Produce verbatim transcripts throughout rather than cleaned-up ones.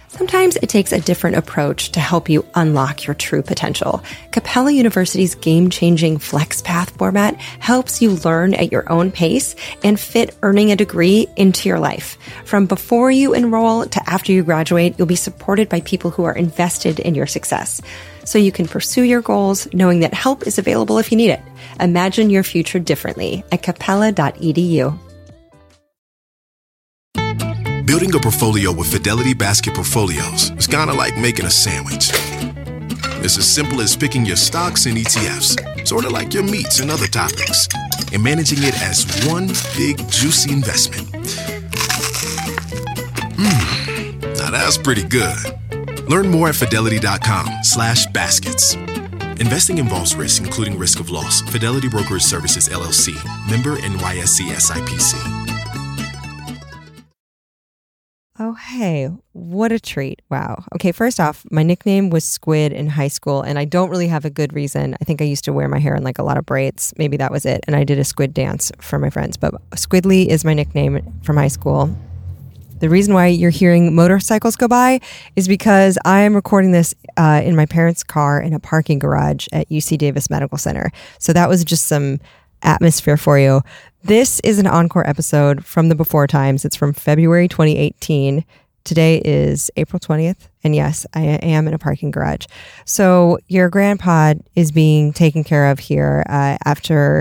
Sometimes it takes a different approach to help you unlock your true potential. Capella University's game-changing FlexPath format helps you learn at your own pace and fit earning a degree into your life. From before you enroll to after you graduate, you'll be supported by people who are invested in your success. So you can pursue your goals knowing that help is available if you need it. Imagine your future differently at capella dot e d u. Building a portfolio with Fidelity Basket Portfolios is kind of like making a sandwich. It's as simple as picking your stocks and E T Fs, sort of like your meats and other toppings, and managing it as one big, juicy investment. Mmm, now that's pretty good. Learn more at fidelity.com slash baskets. Investing involves risk, including risk of loss. Fidelity Brokerage Services, L L C. Member N Y S E S I P C. Oh, hey, what a treat. Wow. Okay, first off, my nickname was Squid in high school, and I don't really have a good reason. I think I used to wear my hair in like a lot of braids. Maybe that was it. And I did a squid dance for my friends. But Squidly is my nickname from high school. The reason why you're hearing motorcycles go by is because I am recording this uh, in my parents' car in a parking garage at U C Davis Medical Center. So that was just some atmosphere for you. This is an encore episode from the Before Times. It's from February twenty eighteen. Today is April twentieth. And yes, I am in a parking garage. So your grandpa is being taken care of here uh, after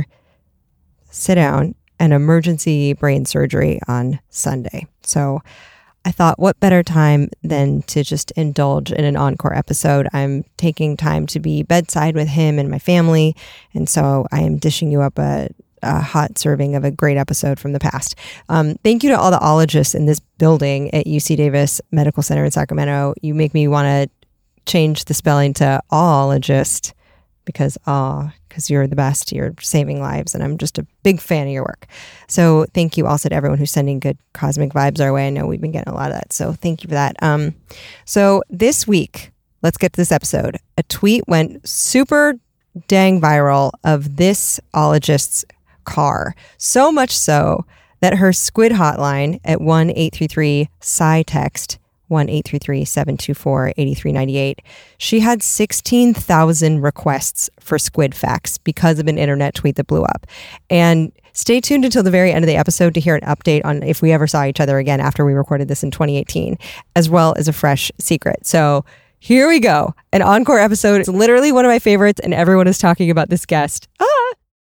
sit down an emergency brain surgery on Sunday. So I thought, what better time than to just indulge in an encore episode? I'm taking time to be bedside with him and my family. And so I am dishing you up a, a hot serving of a great episode from the past. Um, thank you to all the ologists in this building at U C Davis Medical Center in Sacramento. You make me want to change the spelling to ologist because, ah, because you're the best, you're saving lives, and I'm just a big fan of your work. So thank you also to everyone who's sending good cosmic vibes our way. I know we've been getting a lot of that, so thank you for that. Um, so this week, let's get to this episode. A tweet went super dang viral of this ologist's car, so much so that her squid hotline at one eight three three S C I text one eight three three seven two four eight three nine eight. She had sixteen thousand requests for squid facts because of an internet tweet that blew up. And stay tuned until the very end of the episode to hear an update on if we ever saw each other again after we recorded this in twenty eighteen, as well as a fresh secret. So here we go. An encore episode. It's literally one of my favorites, and everyone is talking about this guest. Ah!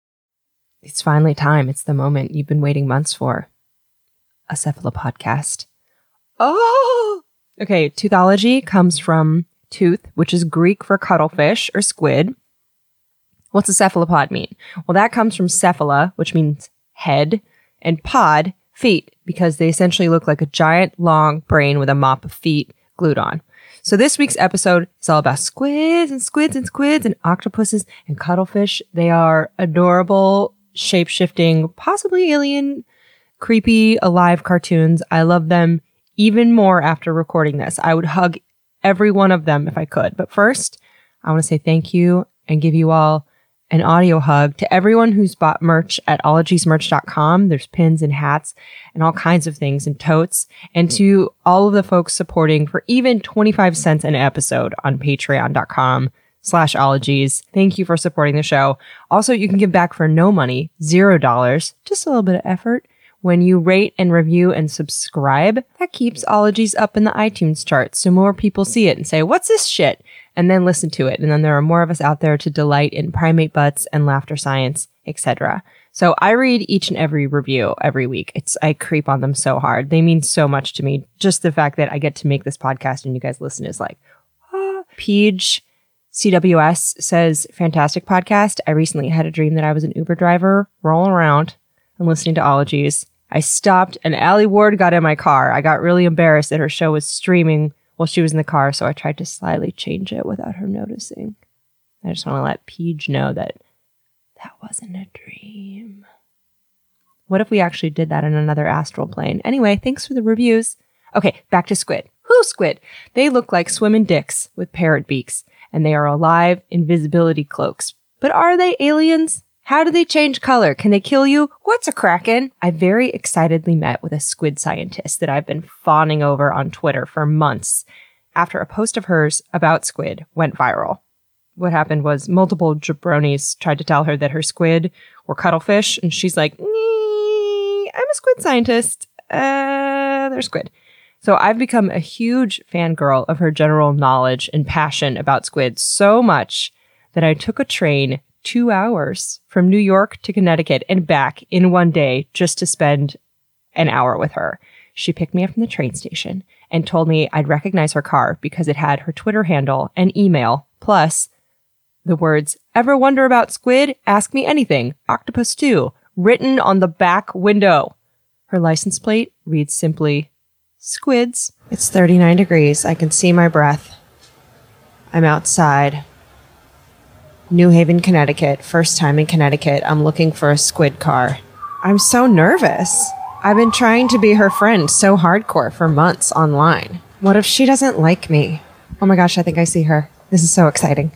It's finally time. It's the moment you've been waiting months for. A cephalopodcast. Oh! Okay, toothology comes from tooth, which is Greek for cuttlefish or squid. What's a cephalopod mean? Well, that comes from cephala, which means head, and pod, feet, because they essentially look like a giant long brain with a mop of feet glued on. So this week's episode is all about squids and squids and squids and octopuses and cuttlefish. They are adorable, shape-shifting, possibly alien, creepy, alive cartoons. I love them even more after recording this. I would hug every one of them if I could. But first, I want to say thank you and give you all an audio hug to everyone who's bought merch at ologies merch dot com. There's pins and hats and all kinds of things and totes. And to all of the folks supporting for even twenty-five cents an episode on patreon dot com slash ologies. Thank you for supporting the show. Also, you can give back for no money, zero dollars, just a little bit of effort. When you rate and review and subscribe, that keeps Ologies up in the iTunes charts so more people see it and say, what's this shit? And then listen to it. And then there are more of us out there to delight in primate butts and laughter science, et cetera. So I read each and every review every week. It's I creep on them so hard. They mean so much to me. Just the fact that I get to make this podcast and you guys listen is like, ah. Peach C W S says, fantastic podcast. I recently had a dream that I was an Uber driver rolling around and listening to Ologies. I stopped and Allie Ward got in my car. I got really embarrassed that her show was streaming while she was in the car, so I tried to slyly change it without her noticing. I just want to let Peach know that that wasn't a dream. What if we actually did that in another astral plane? Anyway, thanks for the reviews. Okay, back to squid. Who squid? They look like swimming dicks with parrot beaks, and they are alive invisibility cloaks. But are they aliens? How do they change color? Can they kill you? What's a kraken? I very excitedly met with a squid scientist that I've been fawning over on Twitter for months after a post of hers about squid went viral. What happened was multiple jabronis tried to tell her that her squid were cuttlefish, and she's like, nee, I'm a squid scientist. Uh, they're squid. So I've become a huge fangirl of her general knowledge and passion about squid, so much that I took a train two hours from New York to Connecticut and back in one day just to spend an hour with her. She picked me up from the train station and told me I'd recognize her car because it had her Twitter handle and email, plus the words, "Ever wonder about squid? Ask me anything. Octopus too," written on the back window. Her license plate reads simply, "Squids." It's thirty-nine degrees. I can see my breath. I'm outside. New Haven, Connecticut. First time in Connecticut. I'm looking for a squid car. I'm so nervous. I've been trying to be her friend so hardcore for months online. What if she doesn't like me? Oh my gosh, I think I see her. This is so exciting.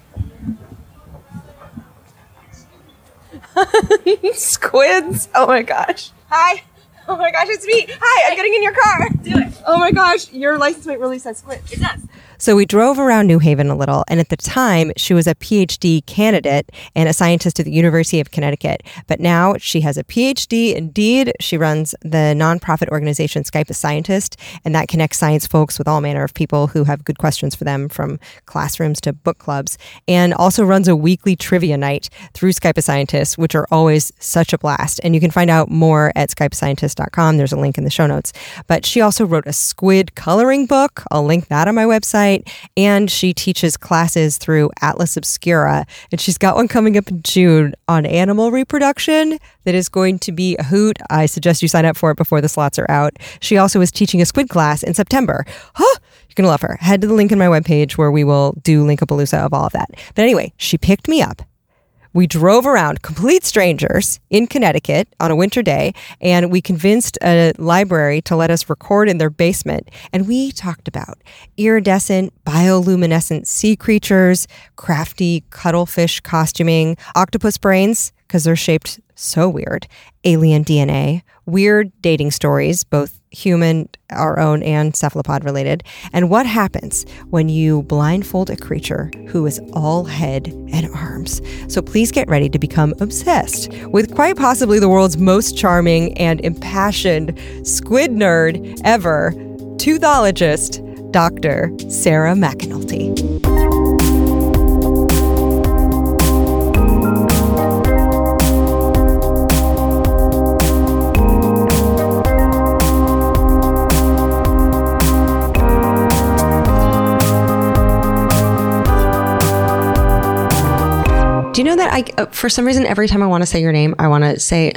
Squids. Oh my gosh. Hi. Oh my gosh, it's me. Hi, I'm getting in your car. Do it. Oh my gosh, your license plate really says squid. It does. So we drove around New Haven a little, and at the time, she was a P H D candidate and a scientist at the University of Connecticut. But now she has a P H D. Indeed, she runs the nonprofit organization Skype a Scientist, and that connects science folks with all manner of people who have good questions for them, from classrooms to book clubs, and also runs a weekly trivia night through Skype a Scientist, which are always such a blast. And you can find out more at skype a scientist dot com. There's a link in the show notes. But she also wrote a squid coloring book. I'll link that on my website. And she teaches classes through Atlas Obscura. And she's got one coming up in June on animal reproduction that is going to be a hoot. I suggest you sign up for it before the slots are out. She also is teaching a squid class in September. Huh? You're going to love her. Head to the link in my webpage where we will do Linkapalooza of all of that. But anyway, she picked me up. We drove around, complete strangers, in Connecticut on a winter day, and we convinced a library to let us record in their basement. And we talked about iridescent, bioluminescent sea creatures, crafty cuttlefish costuming, octopus brains, because they're shaped so weird, alien D N A, weird dating stories, both human, our own, and cephalopod related, and what happens when you blindfold a creature who is all head and arms. So please get ready to become obsessed with quite possibly the world's most charming and impassioned squid nerd ever, toothologist, Doctor Sarah McAnulty. Do you know that I, uh, for some reason, every time I want to say your name, I want to say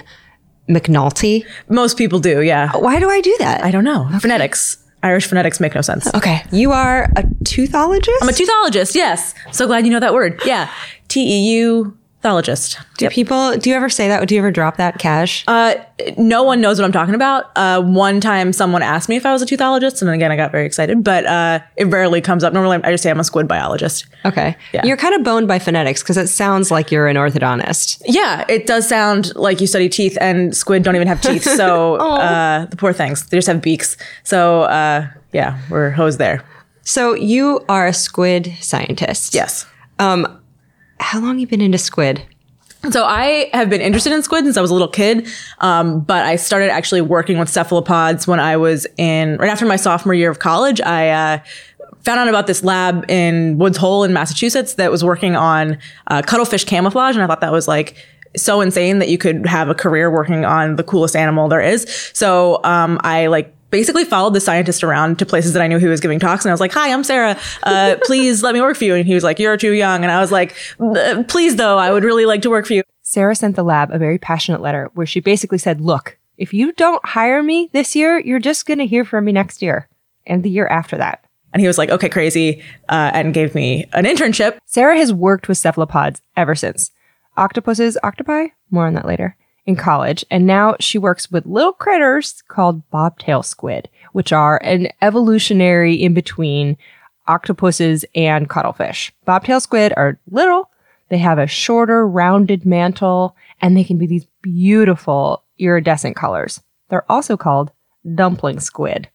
McNulty? Most people do, yeah. Why do I do that? I don't know. Okay. Phonetics. Irish phonetics make no sense. Okay. You are a toothologist? I'm a toothologist, yes. So glad you know that word. Yeah. T E U thologist. Do yep. people, do you ever say that? Do you ever drop that cash? Uh, no one knows what I'm talking about. Uh, one time someone asked me if I was a toothologist, and then again, I got very excited, but uh, it rarely comes up. Normally, I just say I'm a squid biologist. Okay. Yeah. You're kind of boned by phonetics because it sounds like you're an orthodontist. Yeah, it does sound like you study teeth, and squid don't even have teeth. So uh, the poor things, they just have beaks. So uh, yeah, we're hosed there. So you are a squid scientist. Yes. Um, how long have you been into squid? So I have been interested in squid since I was a little kid, um, but I started actually working with cephalopods when I was in, right after my sophomore year of college. I uh, found out about this lab in Woods Hole in Massachusetts that was working on uh, cuttlefish camouflage, and I thought that was like so insane that you could have a career working on the coolest animal there is. So um, I like basically followed the scientist around to places that I knew he was giving talks. And I was like, hi, I'm Sarah. Uh, please let me work for you. And he was like, you're too young. And I was like, please, though, I would really like to work for you. Sarah sent the lab a very passionate letter where she basically said, look, if you don't hire me this year, you're just going to hear from me next year and the year after that. And he was like, okay, crazy, uh, and gave me an internship. Sarah has worked with cephalopods ever since. Octopuses, octopi? More on that later. In college, and now she works with little critters called bobtail squid, which are an evolutionary in between octopuses and cuttlefish. Bobtail squid are little, They have a shorter, rounded mantle, and they can be these beautiful iridescent colors. They're also called dumpling squid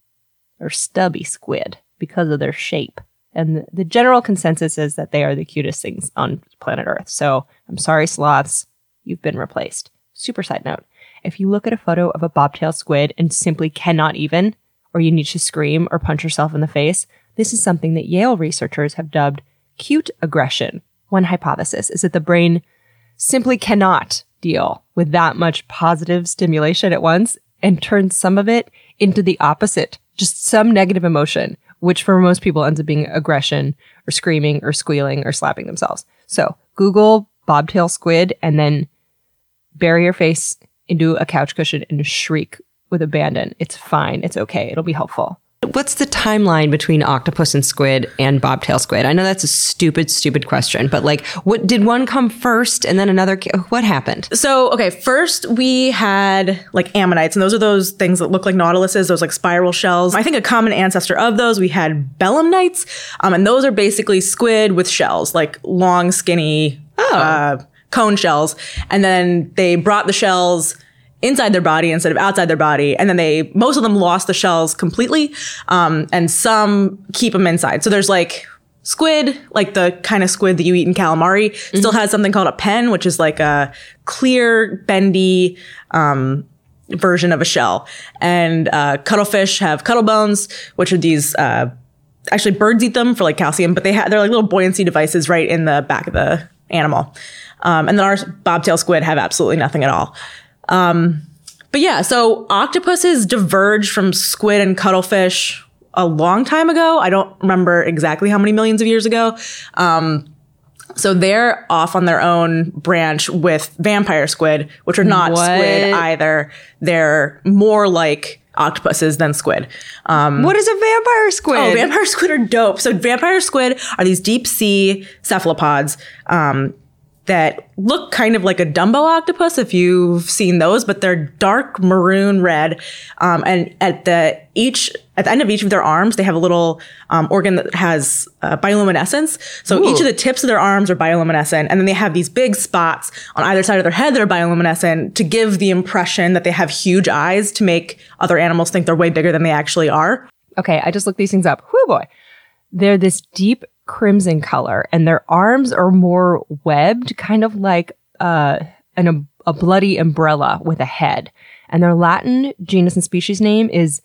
or stubby squid because of their shape. And the general consensus is that they are the cutest things on planet Earth. So I'm sorry, sloths, you've been replaced. Super side note. If you look at a photo of a bobtail squid and simply cannot even, or you need to scream or punch yourself in the face, this is something that Yale researchers have dubbed cute aggression. One hypothesis is that the brain simply cannot deal with that much positive stimulation at once and turns some of it into the opposite, just some negative emotion, which for most people ends up being aggression or screaming or squealing or slapping themselves. So Google bobtail squid and then bury your face into a couch cushion and shriek with abandon. It's fine. It's okay. It'll be helpful. What's the timeline between octopus and squid and bobtail squid? I know that's a stupid, stupid question, but like, what did one come first and then another? What happened? So, okay, first we had like ammonites, and those are those things that look like nautiluses, those like spiral shells. I think a common ancestor of those, we had belemnites, um, and those are basically squid with shells, like long, skinny Oh. uh, cone shells. And then they brought the shells inside their body instead of outside their body. And then they, most of them lost the shells completely. Um, and some keep them inside. So there's like squid, like the kind of squid that you eat in calamari, mm-hmm. still has something called a pen, which is like a clear, bendy, um, version of a shell. And, uh, cuttlefish have cuttle bones, which are these, uh, actually birds eat them for like calcium, but they have, they're like little buoyancy devices right in the back of the animal. Um, and then our bobtail squid have absolutely nothing at all. Um, but yeah, so octopuses diverged from squid and cuttlefish a long time ago. I don't remember exactly how many millions of years ago. Um, so they're off on their own branch with vampire squid, which are not What? squid either. They're more like octopuses than squid. Um, What is a vampire squid? Oh, vampire squid are dope. So vampire squid are these deep sea cephalopods, um, that look kind of like a Dumbo octopus if you've seen those, but they're dark maroon red. Um, and at the each at the end of each of their arms, they have a little um, organ that has uh, bioluminescence. So Ooh. each of the tips of their arms are bioluminescent, and then they have these big spots on either side of their head that are bioluminescent to give the impression that they have huge eyes to make other animals think they're way bigger than they actually are. Okay, I just looked these things up. Whoo boy. They're this deep crimson color, and their arms are more webbed, kind of like uh, an, a, a bloody umbrella with a head. And their Latin genus and species name is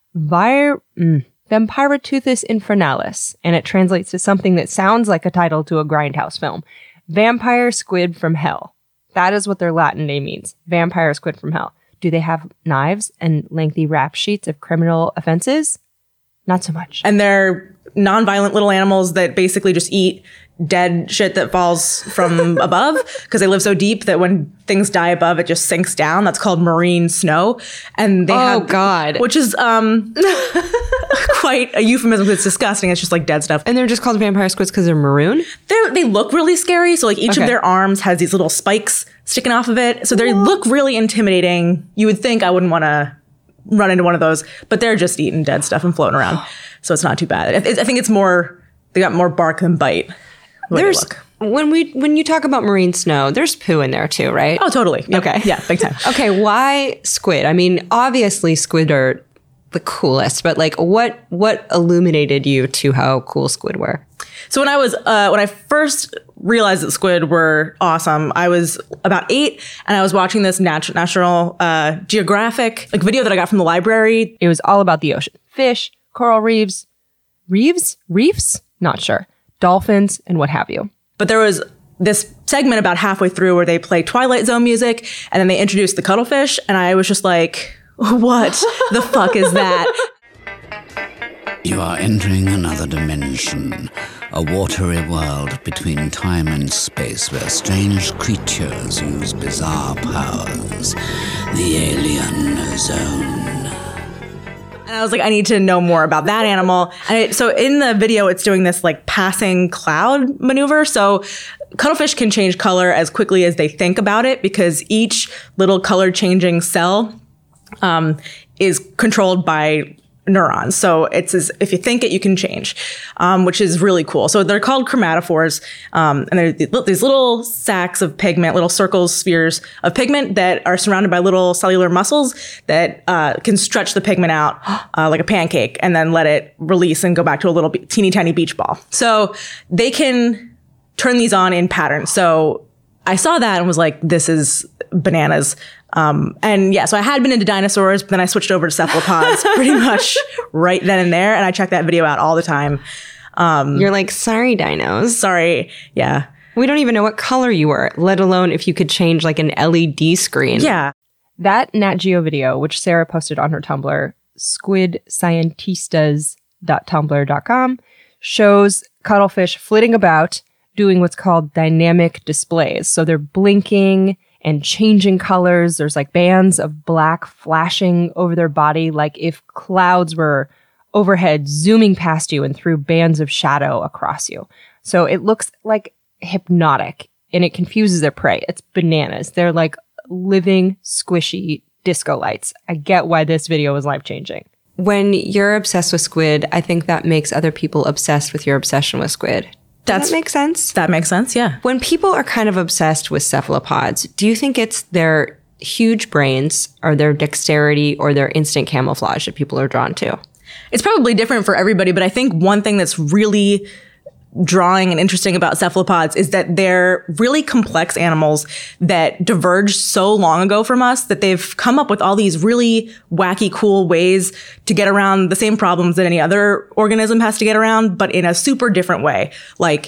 Vir, mm, Vampiroteuthis infernalis, and it translates to something that sounds like a title to a Grindhouse film. Vampire squid from hell. That is what their Latin name means. Vampire squid from hell. Do they have knives and lengthy rap sheets of criminal offenses? Not so much. And they're non-violent little animals that basically just eat dead shit that falls from above because they live so deep that when things die above, it just sinks down. That's called marine snow. And they Oh, have, God. which is um quite a euphemism. It's disgusting. It's just like dead stuff. And they're just called vampire squids because they're maroon? They they look really scary. So like each Okay. of their arms has these little spikes sticking off of it. So they look really intimidating. You would think I wouldn't want to run into one of those, but they're just eating dead stuff and floating around. So it's not too bad. I, I think it's more, they got more bark than bite. the way they There's look. when we when you talk about marine snow, there's poo in there too, right? Oh, totally. Yep. Okay. Yeah, big time. Okay, why squid? I mean, obviously squid are the coolest, but like what what illuminated you to how cool squid were? So when I was, uh, when I first realized that squid were awesome, I was about eight and I was watching this nat- National uh, Geographic like video that I got from the library. It was all about the ocean. Fish, coral reefs, reefs, reefs? Not sure. Dolphins, and what have you. But there was this segment about halfway through where they play Twilight Zone music and then they introduced the cuttlefish. And I was just like, what the fuck is that? You are entering another dimension, a watery world between time and space where strange creatures use bizarre powers. The Alien Zone. And I was like, I need to know more about that animal. And it, so in the video, it's doing this like passing cloud maneuver. So cuttlefish can change color as quickly as they think about it because each little color changing cell um, is controlled by neurons. So it's as if you think it, you can change, um, which is really cool. So they're called chromatophores. Um, and they're these little sacks of pigment, little circles, spheres of pigment that are surrounded by little cellular muscles that uh, can stretch the pigment out uh, like a pancake and then let it release and go back to a little be- teeny tiny beach ball. So they can turn these on in patterns. So I saw that and was like, this is bananas. Um, and yeah, so I had been into dinosaurs, but then I switched over to cephalopods pretty much right then and there. And I check that video out all the time. Um, You're like, sorry, dinos. sorry. Yeah. We don't even know what color you were, let alone if you could change like an L E D screen. Yeah. That Nat Geo video, which Sarah posted on her Tumblr, squid scientistas dot tumblr dot com, shows cuttlefish flitting about doing what's called dynamic displays. So they're blinking and changing colors. There's like bands of black flashing over their body, like if clouds were overhead zooming past you and threw bands of shadow across you. So it looks like hypnotic and it confuses their prey. It's bananas. They're like living, squishy disco lights. I get why this video was life-changing. When you're obsessed with squid, I think that makes other people obsessed with your obsession with squid. Does That's- that make sense? That makes sense. Yeah. When people are kind of obsessed with cephalopods, do you think it's their huge brains or their dexterity or their instant camouflage that people are drawn to? It's probably different for everybody, but I think one thing that's really drawing and interesting about cephalopods is that they're really complex animals that diverged so long ago from us that they've come up with all these really wacky, cool ways to get around the same problems that any other organism has to get around, but in a super different way. Like,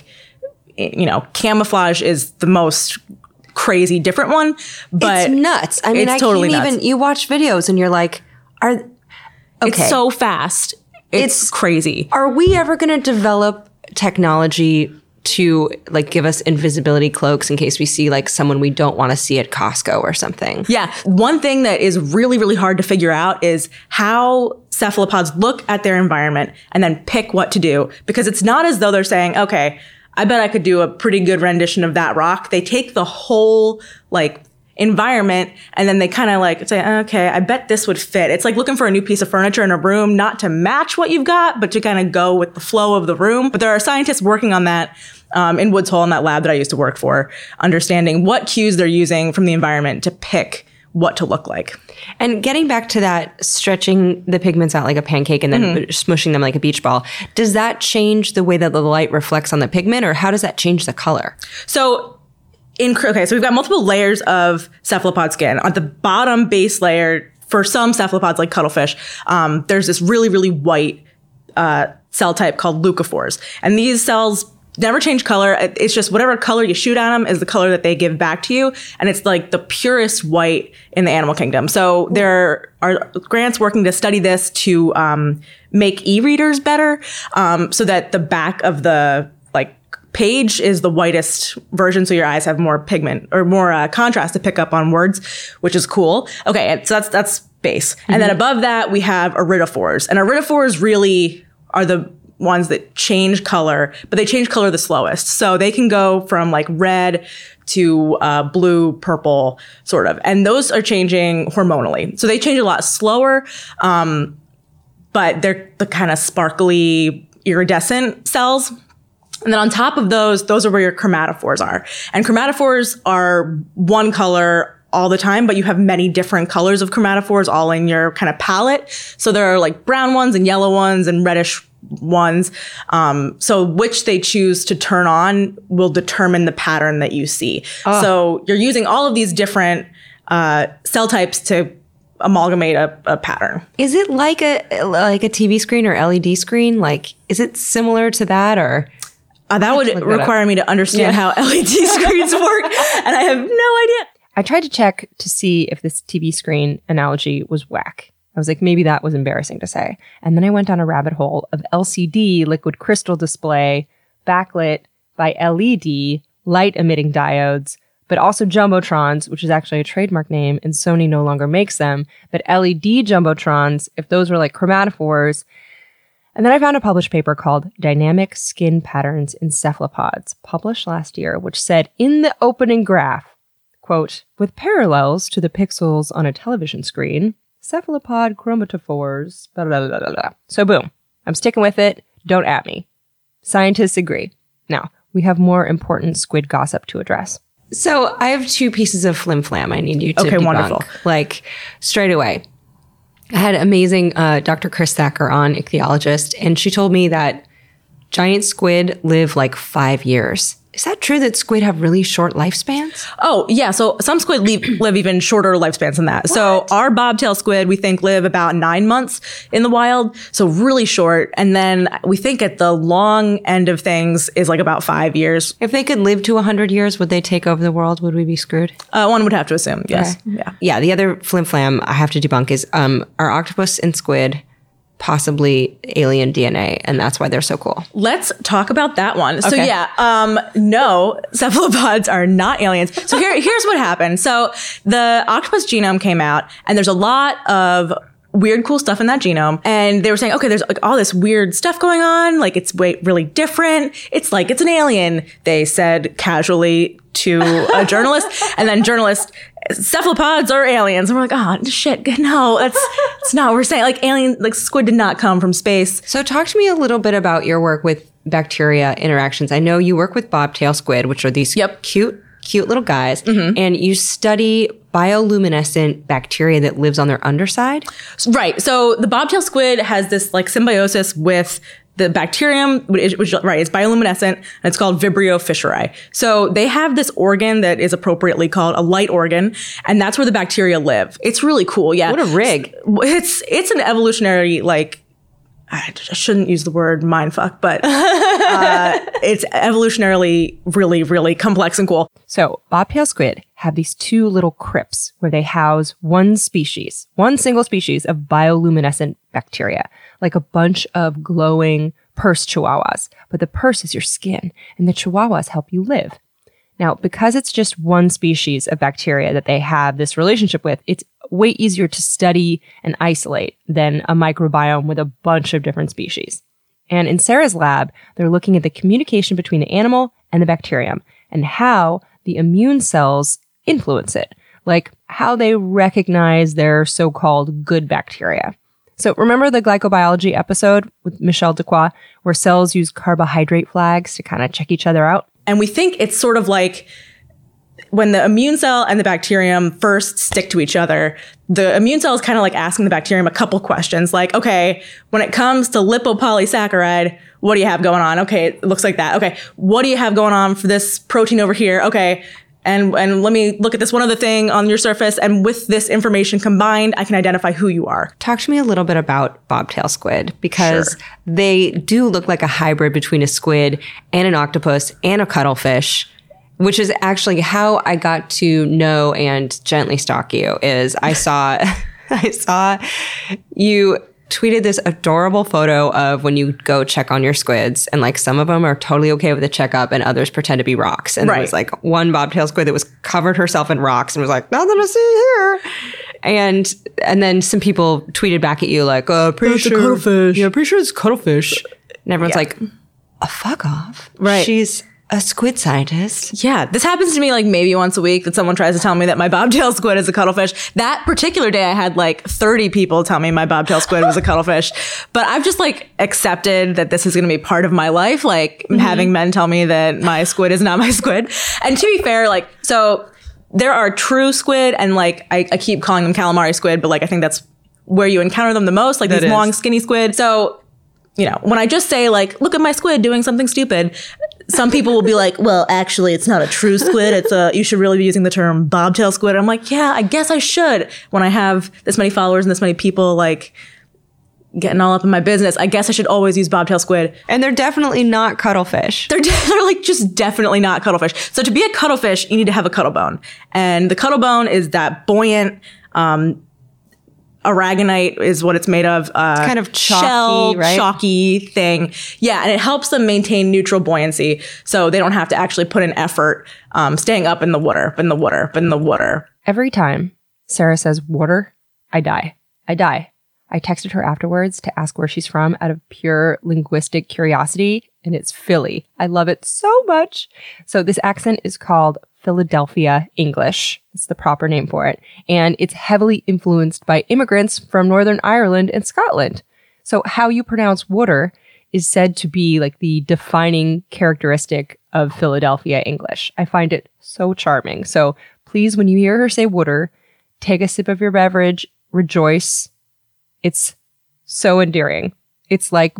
you know, camouflage is the most crazy different one, but it's nuts. I mean, it's I totally can't nuts. even, you watch videos and you're like, are, okay. It's so fast. It's, It's- crazy. Are we ever going to develop technology to like give us invisibility cloaks in case we see like someone we don't want to see at Costco or something? Yeah. One thing that is really, really hard to figure out is how cephalopods look at their environment and then pick what to do. Because it's not as though they're saying, okay, I bet I could do a pretty good rendition of that rock. They take the whole like environment and then they kind of like say, okay, I bet this would fit. It's like looking for a new piece of furniture in a room, not to match what you've got, but to kind of go with the flow of the room. But there are scientists working on that um, in Woods Hole, in that lab that I used to work for, understanding what cues they're using from the environment to pick what to look like. And getting back to that, stretching the pigments out like a pancake and then Mm-hmm. smushing them like a beach ball, does that change the way that the light reflects on the pigment, or how does that change the color? So in, okay, so we've got multiple layers of cephalopod skin. On the bottom base layer, for some cephalopods like cuttlefish, um, there's this really, really white uh, cell type called leucophores. And these cells never change color. It's just whatever color you shoot at them is the color that they give back to you. And it's like the purest white in the animal kingdom. So there are grants working to study this to um, make e-readers better, um, so that the back of the like page is the whitest version, so your eyes have more pigment or more uh, contrast to pick up on words, which is cool. Okay, and so that's that's base. Mm-hmm. And then above that, we have iridophores. And iridophores really are the ones that change color, but they change color the slowest. So they can go from like red to uh, blue, purple, sort of. And those are changing hormonally. So they change a lot slower, um, but they're the kind of sparkly, iridescent cells. And then on top of those, those are where your chromatophores are. And chromatophores are one color all the time, but you have many different colors of chromatophores all in your kind of palette. So there are like brown ones and yellow ones and reddish ones. Um, so which they choose to turn on will determine the pattern that you see. Oh. So you're using all of these different uh, cell types to amalgamate a, a pattern. Is it like a like a T V screen or L E D screen? Like, is it similar to that, or? Uh, that would require me to understand yeah. how L E D screens work, and I have no idea. I tried to check to see if this T V screen analogy was whack. I was like, maybe that was embarrassing to say. And then I went down a rabbit hole of L C D, liquid crystal display, backlit by L E D, light-emitting diodes, but also jumbotrons, which is actually a trademark name, and Sony no longer makes them. But L E D jumbotrons, if those were like chromatophores. And then I found a published paper called Dynamic Skin Patterns in Cephalopods, published last year, which said in the opening graph, quote, with parallels to the pixels on a television screen, cephalopod chromatophores. Blah, blah, blah, blah, blah. So boom, I'm sticking with it. Don't at me. Scientists agree. Now, we have more important squid gossip to address. So I have two pieces of flim flam I need you to Okay, debunk, wonderful. like straight away. I had amazing uh, Doctor Chris Thacker on, ichthyologist, and she told me that giant squid live like five years. Is that true that squid have really short lifespans? Oh, yeah. So some squid live, live even shorter lifespans than that. So our bobtail squid, we think, live about nine months in the wild. So really short. And then we think at the long end of things is like about five years. If they could live to one hundred years, would they take over the world? Would we be screwed? Uh, one would have to assume, yes. Okay. Yeah. Yeah, the other flim flam I have to debunk is um, are octopus and squid possibly alien D N A, and that's why they're so cool. Let's talk about that one. So Okay. yeah, um, no, cephalopods are not aliens. So here, here's what happened. So the octopus genome came out, and there's a lot of weird, cool stuff in that genome. And they were saying, okay, there's like all this weird stuff going on. Like it's way, really different. It's like, it's an alien, they said casually to a journalist. And then journalist, cephalopods are aliens. And we're like, oh, shit, no, that's, that's not what we're saying. Like alien, like squid did not come from space. So talk to me a little bit about your work with bacteria interactions. I know you work with bobtail squid, which are these Yep. cute, cute little guys, Mm-hmm. and you study bioluminescent bacteria that lives on their underside. Right. So the bobtail squid has this like symbiosis with the bacterium, which, which right, it's bioluminescent, and it's called Vibrio fischeri. So they have this organ that is appropriately called a light organ, and that's where the bacteria live. It's really cool. Yeah. What a rig. It's it's an evolutionary like. I shouldn't use the word mindfuck, but uh, it's evolutionarily really, really complex and cool. So, bobtail squid have these two little crypts where they house one species, one single species of bioluminescent bacteria, like a bunch of glowing purse chihuahuas. But the purse is your skin, and the chihuahuas help you live. Now, because it's just one species of bacteria that they have this relationship with, it's way easier to study and isolate than a microbiome with a bunch of different species. And in Sarah's lab, they're looking at the communication between the animal and the bacterium and how the immune cells influence it, like how they recognize their so-called good bacteria. So remember the glycobiology episode with Michelle Dequoy, where cells use carbohydrate flags to kind of check each other out? And we think it's sort of like when the immune cell and the bacterium first stick to each other, the immune cell is kind of like asking the bacterium a couple questions like, okay, when it comes to lipopolysaccharide, what do you have going on? Okay, it looks like that. Okay, what do you have going on for this protein over here? Okay, and and let me look at this one other thing on your surface, and with this information combined, I can identify who you are. Talk to me a little bit about bobtail squid, because Sure. they do look like a hybrid between a squid and an octopus and a cuttlefish, which is actually how I got to know and gently stalk you. Is I saw, I saw you tweeted this adorable photo of when you go check on your squids, and like some of them are totally okay with the checkup and others pretend to be rocks. And Right. there was like one bobtail squid that was covered herself in rocks and was like, nothing to see here. And and then some people tweeted back at you like, oh, pretty That's a sure, cuttlefish. yeah, pretty sure it's cuttlefish. And everyone's Yeah. like, oh, fuck off. Right. She's a squid scientist. Yeah, this happens to me like maybe once a week that someone tries to tell me that my bobtail squid is a cuttlefish. That particular day I had like thirty people tell me my bobtail squid was a cuttlefish. But I've just like accepted that this is going to be part of my life, like having men tell me that my squid is not my squid. And to be fair, like, so there are true squid and like I, I keep calling them calamari squid, but like I think that's where you encounter them the most, like That these is. long skinny squid. So, you know, when I just say like, look at my squid doing something stupid, some people will be like, well, actually, it's not a true squid. It's a, you should really be using the term bobtail squid. I'm like, yeah, I guess I should. When I have this many followers and this many people like getting all up in my business, I guess I should always use bobtail squid. And they're definitely not cuttlefish. They're, de- they're like just definitely not cuttlefish. So to be a cuttlefish, you need to have a cuttlebone. And the cuttlebone is that buoyant, um, aragonite is what it's made of. Uh, kind of chalky, shell, right? chalky thing. Yeah, and it helps them maintain neutral buoyancy, so they don't have to actually put in effort um, staying up in the water, in the water, in the water. Every time Sarah says water, I die. I die. I texted her afterwards to ask where she's from out of pure linguistic curiosity, and it's Philly. I love it so much. So this accent is called Philadelphia English. It's the proper name for it. And it's heavily influenced by immigrants from Northern Ireland and Scotland. So how you pronounce water is said to be like the defining characteristic of Philadelphia English. I find it so charming. So please, when you hear her say water, take a sip of your beverage, rejoice. It's so endearing. It's like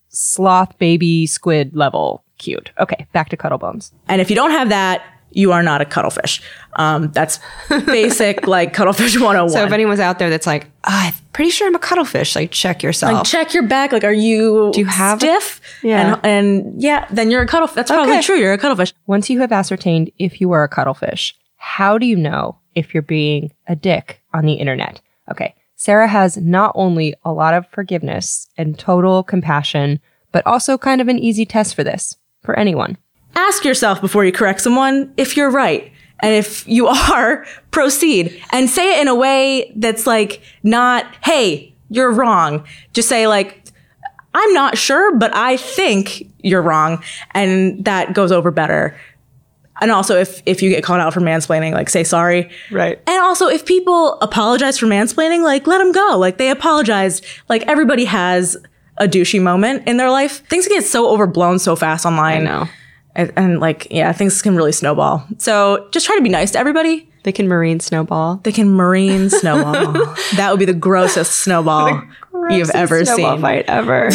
sloth baby squid level cute. Okay, back to Cuttlebones. And if you don't have that, you are not a cuttlefish. Um, that's basic, like, cuttlefish one oh one. So if anyone's out there that's like, oh, I'm pretty sure I'm a cuttlefish, like, check yourself. Like, check your back. Like, are you Do you have stiff? A- yeah. And, and yeah, then you're a cuttlefish. That's probably Okay. true. You're a cuttlefish. Once you have ascertained if you are a cuttlefish, how do you know if you're being a dick on the internet? Okay, Sarah has not only a lot of forgiveness and total compassion, but also kind of an easy test for this, for anyone. Ask yourself before you correct someone if you're right. And if you are, proceed. And say it in a way that's like not, hey, you're wrong. Just say like, I'm not sure, but I think you're wrong. And that goes over better. And also if, if you get called out for mansplaining, like say sorry. Right. And also if people apologize for mansplaining, like let them go. Like they apologized. Like everybody has a douchey moment in their life. Things get so overblown so fast online. I know. And, and like, yeah, things can really snowball. So just try to be nice to everybody. They can marine snowball. They can marine snowball. That would be the grossest snowball you've ever snowball seen. fight ever.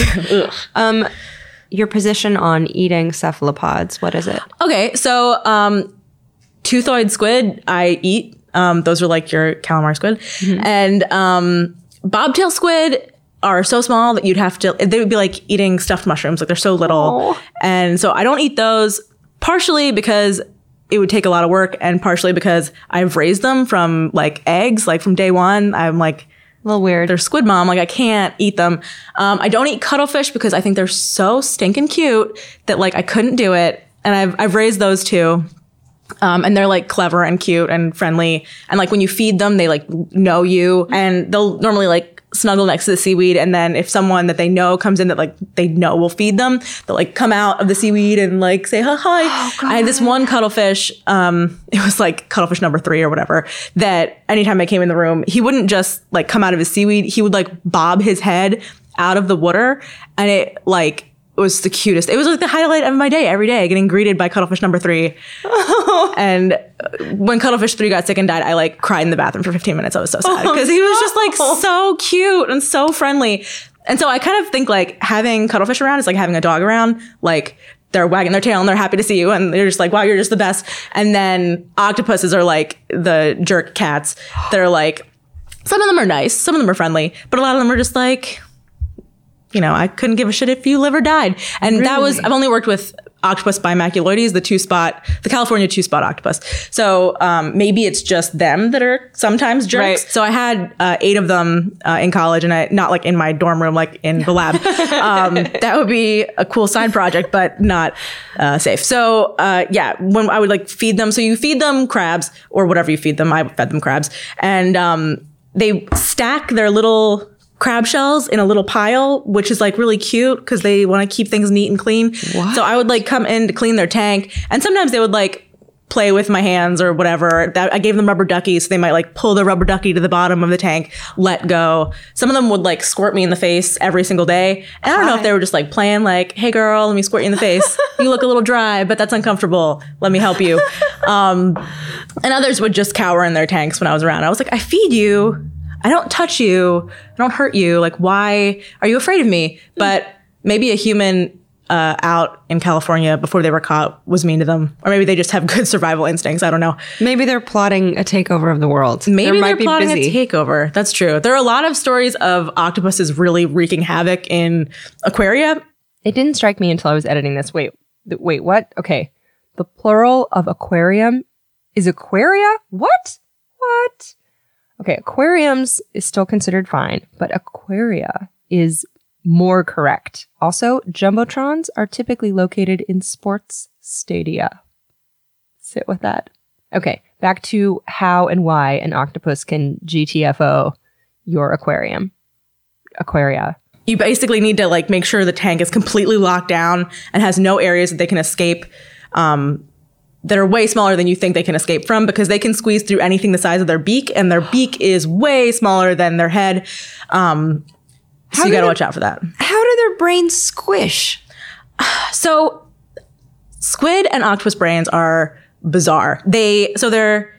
um, your position on eating cephalopods, what is it? Okay, so um, toothoid squid I eat. Um, those are like your calamari squid. Mm-hmm. And um, bobtail squid are so small that you'd have to, they would be like eating stuffed mushrooms. Like they're so little. Oh. And so I don't eat those, partially because it would take a lot of work and partially because I've raised them from like eggs, like from day one. I'm like, A little weird. they're squid mom. Like I can't eat them. Um, I don't eat cuttlefish because I think they're so stinking cute that like I couldn't do it. And I've, I've raised those too. Um, and they're like clever and cute and friendly. And like when you feed them, they like know you and they'll normally like snuggle next to the seaweed. And then if someone that they know comes in that like they know will feed them, they'll like come out of the seaweed and like say, hi, hi. Oh, I had this one cuttlefish. Um, it was like cuttlefish number three or whatever, that anytime I came in the room, he wouldn't just like come out of his seaweed. He would like bob his head out of the water. And it like, it was the cutest. It was like the highlight of my day every day, getting greeted by cuttlefish number three. And when cuttlefish three got sick and died, I like cried in the bathroom for fifteen minutes. I was so sad because he was just like so cute and so friendly. And so I kind of think like having cuttlefish around is like having a dog around. Like they're wagging their tail and they're happy to see you. And they're just like, wow, you're just the best. And then octopuses are like the jerk cats. They're like, some of them are nice. Some of them are friendly. But a lot of them are just like, you know, I couldn't give a shit if you live or died. And really? That was, I've only worked with Octopus bimaculoides, the two spot, the California two spot octopus. So um, maybe it's just them that are sometimes jerks. Right. So I had uh, eight of them uh, in college, and I, not like in my dorm room, like in the lab. um, that would be a cool side project, but not uh, safe. So uh, yeah, when I would like feed them, so you feed them crabs or whatever you feed them, I fed them crabs. And um, they stack their little crab shells in a little pile, which is like really cute because they want to keep things neat and clean. What? So I would like come in to clean their tank, and sometimes they would like play with my hands or whatever. That I gave them rubber duckies, so they might like pull the rubber ducky to the bottom of the tank, let go. Some of them would like squirt me in the face every single day. And I don't Hi. know if they were just like playing like, hey girl, let me squirt you in the face. You look a little dry, but that's uncomfortable. Let me help you. Um, and others would just cower in their tanks when I was around. I was like, I feed you. I don't touch you. I don't hurt you. Like, why are you afraid of me? But maybe a human uh, out in California before they were caught was mean to them. Or maybe they just have good survival instincts. I don't know. Maybe they're plotting a takeover of the world. Maybe they they're might plotting be busy. a takeover. That's true. There are a lot of stories of octopuses really wreaking havoc in aquaria. It didn't strike me until I was editing this. Wait, th- wait, what? Okay. The plural of aquarium is aquaria? What? What? Okay, aquariums is still considered fine, but aquaria is more correct. Also, jumbotrons are typically located in sports stadia. Sit with that. Okay, back to how and why an octopus can G T F O your aquarium. Aquaria. You basically need to like make sure the tank is completely locked down and has no areas that they can escape. Um, that are way smaller than you think they can escape from, because they can squeeze through anything the size of their beak, and their beak is way smaller than their head. Um, so How you got to do watch out for that. How do their brains squish? So squid and octopus brains are bizarre. They, so they're,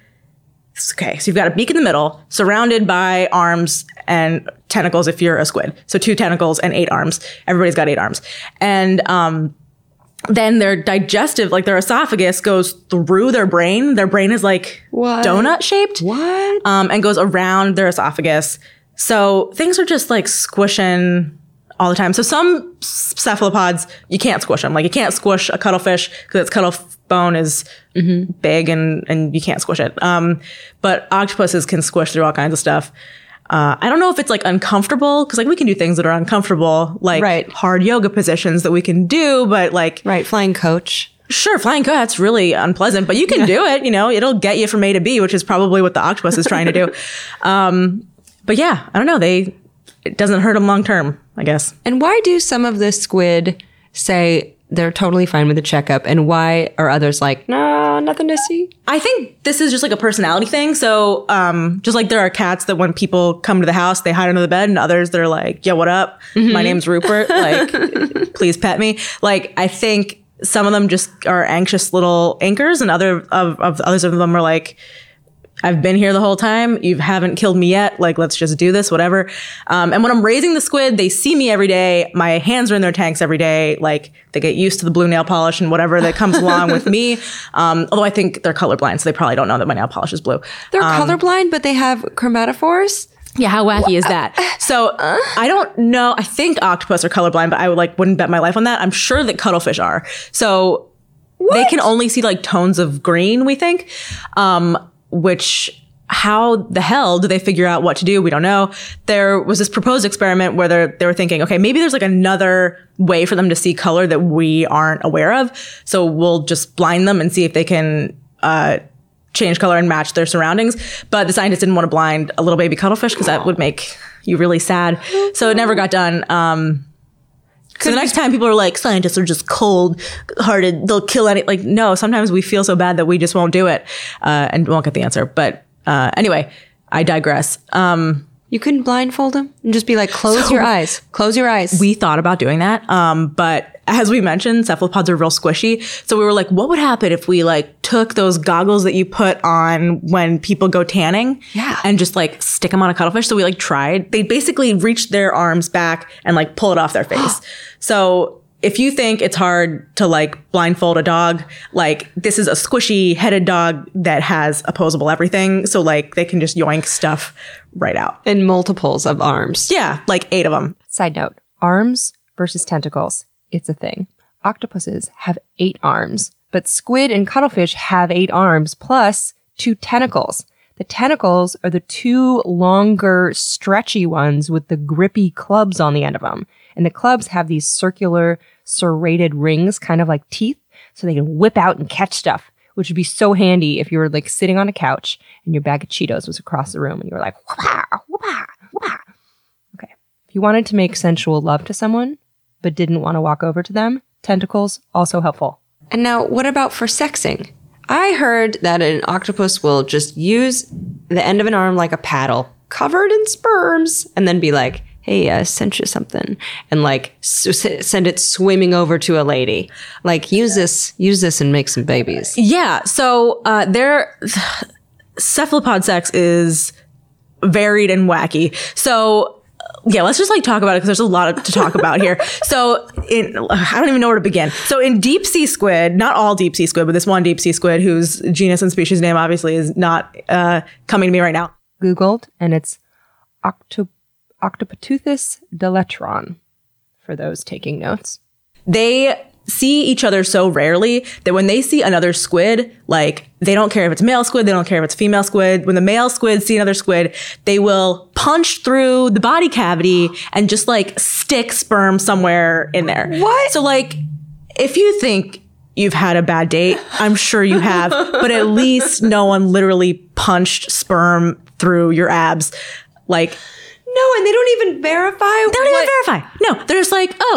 okay, so you've got a beak in the middle, surrounded by arms and tentacles if you're a squid. So two tentacles and eight arms. Everybody's got eight arms. And um, then their digestive, like their esophagus goes through their brain. Their brain is like What? donut shaped. What? Um, and goes around their esophagus. So things are just like squishing all the time. So some cephalopods, you can't squish them. Like you can't squish a cuttlefish because its cuttle bone is mm-hmm. big and, and you can't squish it. Um, but octopuses can squish through all kinds of stuff. Uh, I don't know if it's like uncomfortable, because like we can do things that are uncomfortable, like Right. hard yoga positions that we can do, but like, Right, flying coach. sure, flying coach, that's really unpleasant, but you can do it, you know, it'll get you from A to B, which is probably what the octopus is trying to do. Um, but yeah, I don't know. They, it doesn't hurt them long term, I guess. And why do some of the squid say they're totally fine with the checkup, and why are others like, nah, nothing to see? I think this is just like a personality thing. So, um, just like there are cats that when people come to the house, they hide under the bed, and others they're like, "Yo, what up? Mm-hmm. My name's Rupert. Like, please pet me." Like, I think some of them just are anxious little anchors, and other of, of others of them are like, I've been here the whole time. You haven't killed me yet. Like, let's just do this, whatever. Um, and when I'm raising the squid, they see me every day. My hands are in their tanks every day. Like, they get used to the blue nail polish and whatever that comes along with me. Um, although I think they're colorblind, so they probably don't know that my nail polish is blue. They're Um, colorblind, but they have chromatophores? Yeah, how wacky is that? So I don't know. I think octopus are colorblind, but I would like wouldn't bet my life on that. I'm sure that cuttlefish are. So they can only see like tones of green, we think. Um, which how the hell do they figure out what to do? We don't know. There was this proposed experiment where they they were thinking, okay, maybe there's like another way for them to see color that we aren't aware of. So we'll just blind them and see if they can uh, change color and match their surroundings. But the scientists didn't want to blind a little baby cuttlefish because that would make you really sad. So it never got done. Um, so the next time people are like, scientists are just cold-hearted, they'll kill any, like, no, sometimes we feel so bad that we just won't do it uh, and won't get the answer. But uh, anyway, I digress. Um, You couldn't blindfold them and just be like, close So- your eyes, close your eyes. we thought about doing that. Um, but as we mentioned, cephalopods are real squishy. So we were like, what would happen if we like took those goggles that you put on when people go tanning Yeah. and just like stick them on a cuttlefish? So we like tried. They basically reached their arms back and like pull it off their face. So if you think it's hard to like blindfold a dog, like this is a squishy headed dog that has opposable everything. So like they can just yoink stuff right out. in multiples of arms. Yeah, like eight of them. Side note, arms versus tentacles. It's a thing. Octopuses have eight arms, but squid and cuttlefish have eight arms plus two tentacles. The tentacles are the two longer, stretchy ones with the grippy clubs on the end of them. And the clubs have these circular, serrated rings, kind of like teeth, so they can whip out and catch stuff, which would be so handy if you were like sitting on a couch and your bag of Cheetos was across the room and you were like, whoopah, whoopah, whoopah. Okay. If you wanted to make sensual love to someone, but didn't want to walk over to them, tentacles, also helpful. And now, what about for sexing? I heard that an octopus will just use the end of an arm like a paddle, covered in sperms, and then be like, hey, I sent you something, and like s- s- send it swimming over to a lady. Like, use this, use this and make some babies. Yeah. So uh, their cephalopod sex is varied and wacky. So yeah, let's just like talk about it because there's a lot to talk about here. So in, I don't even know where to begin. So in deep sea squid, not all deep sea squid, but this one deep sea squid whose genus and species name obviously is not uh, coming to me right now. Googled, and it's Octo- Octopoteuthis deletron, for those taking notes. They see each other so rarely that when they see another squid, like they don't care if it's male squid, they don't care if it's female squid. When the male squid see another squid, they will punch through the body cavity and just like stick sperm somewhere in there. What? So like, if you think you've had a bad date, I'm sure you have, but at least no one literally punched sperm through your abs. Like, No, and they don't even verify. they don't even verify. No, they're just like, oh,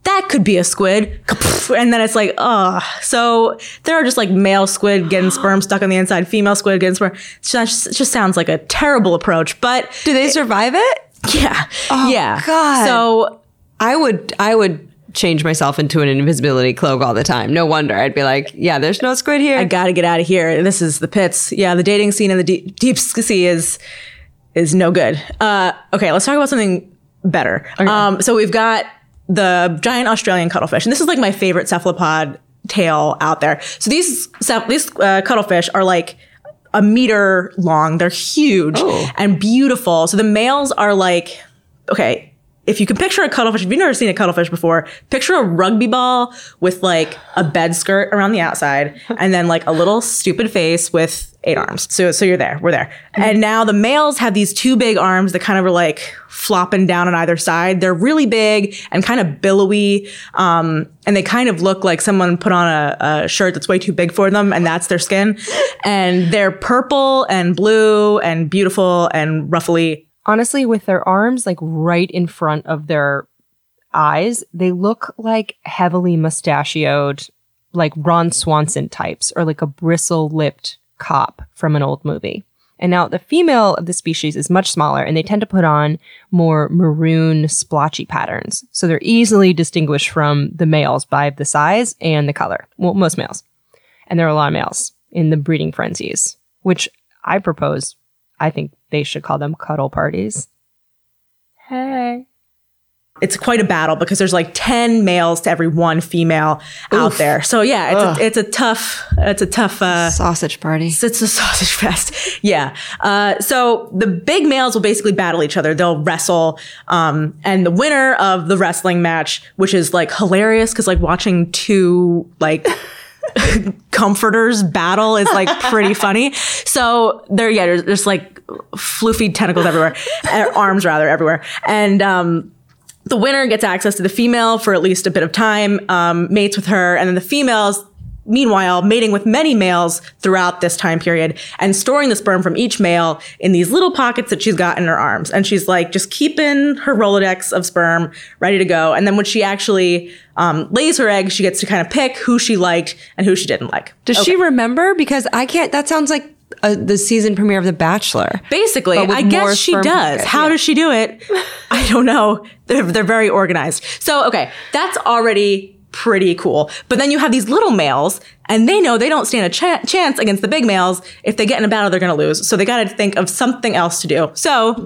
that could be a squid. And then it's like, oh. So there are just like male squid getting sperm stuck on the inside, female squid getting sperm. It just, it just sounds like a terrible approach. But Do they survive it? yeah. Oh, yeah. God. So I would, I would change myself into an invisibility cloak all the time. No wonder. I'd be like, yeah, there's no squid here. I got to get out of here. This is the pits. Yeah. The dating scene in the deep, deep sea is, is no good. Uh, okay. Let's talk about something better. Okay. Um, so we've got the giant Australian cuttlefish. And this is like my favorite cephalopod tail out there. So these these uh, cuttlefish are like a meter long. They're huge oh. and beautiful. So the males are like, okay, if you can picture a cuttlefish, if you've never seen a cuttlefish before, picture a rugby ball with like a bed skirt around the outside and then like a little stupid face with eight arms. So, so you're there. We're there. Mm-hmm. And now the males have these two big arms that kind of are like flopping down on either side. They're really big and kind of billowy. Um, and they kind of look like someone put on a, a shirt that's way too big for them, and that's their skin. And they're purple and blue and beautiful and ruffly. Honestly, with their arms like right in front of their eyes, they look like heavily mustachioed, like Ron Swanson types, or like a bristle-lipped cop from an old movie. And now the female of the species is much smaller, and they tend to put on more maroon splotchy patterns. So they're easily distinguished from the males by the size and the color. Well, most males. And there are a lot of males in the breeding frenzies, which I propose, I think they should call them cuddle parties. Hey. It's quite a battle because there's like ten males to every one female Oof. out there. So yeah, it's a, it's a tough, it's a tough, uh, sausage party. It's, it's a sausage fest. Yeah. Uh, so the big males will basically battle each other. They'll wrestle. Um, and the winner of the wrestling match, which is like hilarious because like watching two like comforters battle is like pretty funny. So there, yeah, there's, there's like floofy tentacles everywhere, arms rather everywhere. And, um, the winner gets access to the female for at least a bit of time, um, mates with her, and then the females, meanwhile, mating with many males throughout this time period and storing the sperm from each male in these little pockets that she's got in her arms. And she's like just keeping her Rolodex of sperm ready to go. And then when she actually um, lays her egg, she gets to kind of pick who she liked and who she didn't like. Does Okay. she remember? Because I can't, that sounds like uh, the season premiere of The Bachelor. Basically, But with I more guess she sperm does. pockets, How yeah. does she do it? I don't know. They're, they're very organized. So, okay, that's already pretty cool. But then you have these little males, and they know they don't stand a ch- chance against the big males. If they get in a battle, they're going to lose. So they got to think of something else to do. So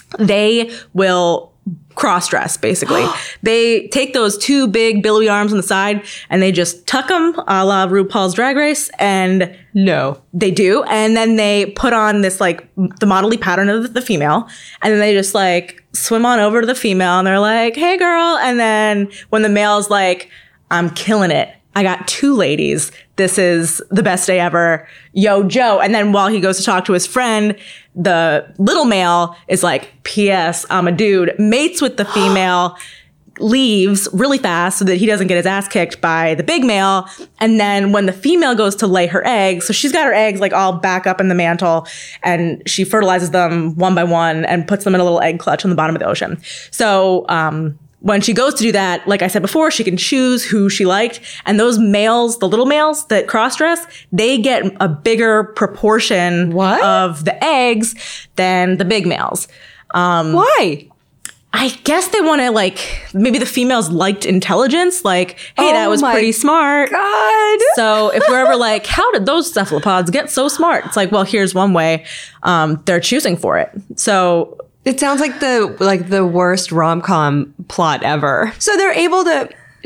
they will cross-dress, basically. They take those two big billowy arms on the side, and they just tuck them a la RuPaul's Drag Race, and No. they do. And then they put on this, like, the modelly pattern of the female. And then they just, like, swim on over to the female. And they're like, hey, girl. And then when the male's like, I'm killing it. I got two ladies. This is the best day ever. Yo, Joe. And then while he goes to talk to his friend, the little male is like, P S I'm a dude. Mates with the female. Leaves really fast so that he doesn't get his ass kicked by the big male. And then when the female goes to lay her eggs, so she's got her eggs like all back up in the mantle, and she fertilizes them one by one and puts them in a little egg clutch on the bottom of the ocean. So um, when she goes to do that, like I said before, she can choose who she liked. And those males, the little males that cross-dress, they get a bigger proportion What? of the eggs than the big males. Um, Why? I guess they want to, like, maybe the females liked intelligence. Like, hey, Oh that was my pretty smart. God. So if we're ever like, how did those cephalopods get so smart? It's like, well, here's one way. Um, they're choosing for it. So It sounds like the like the worst rom-com plot ever. So they're able to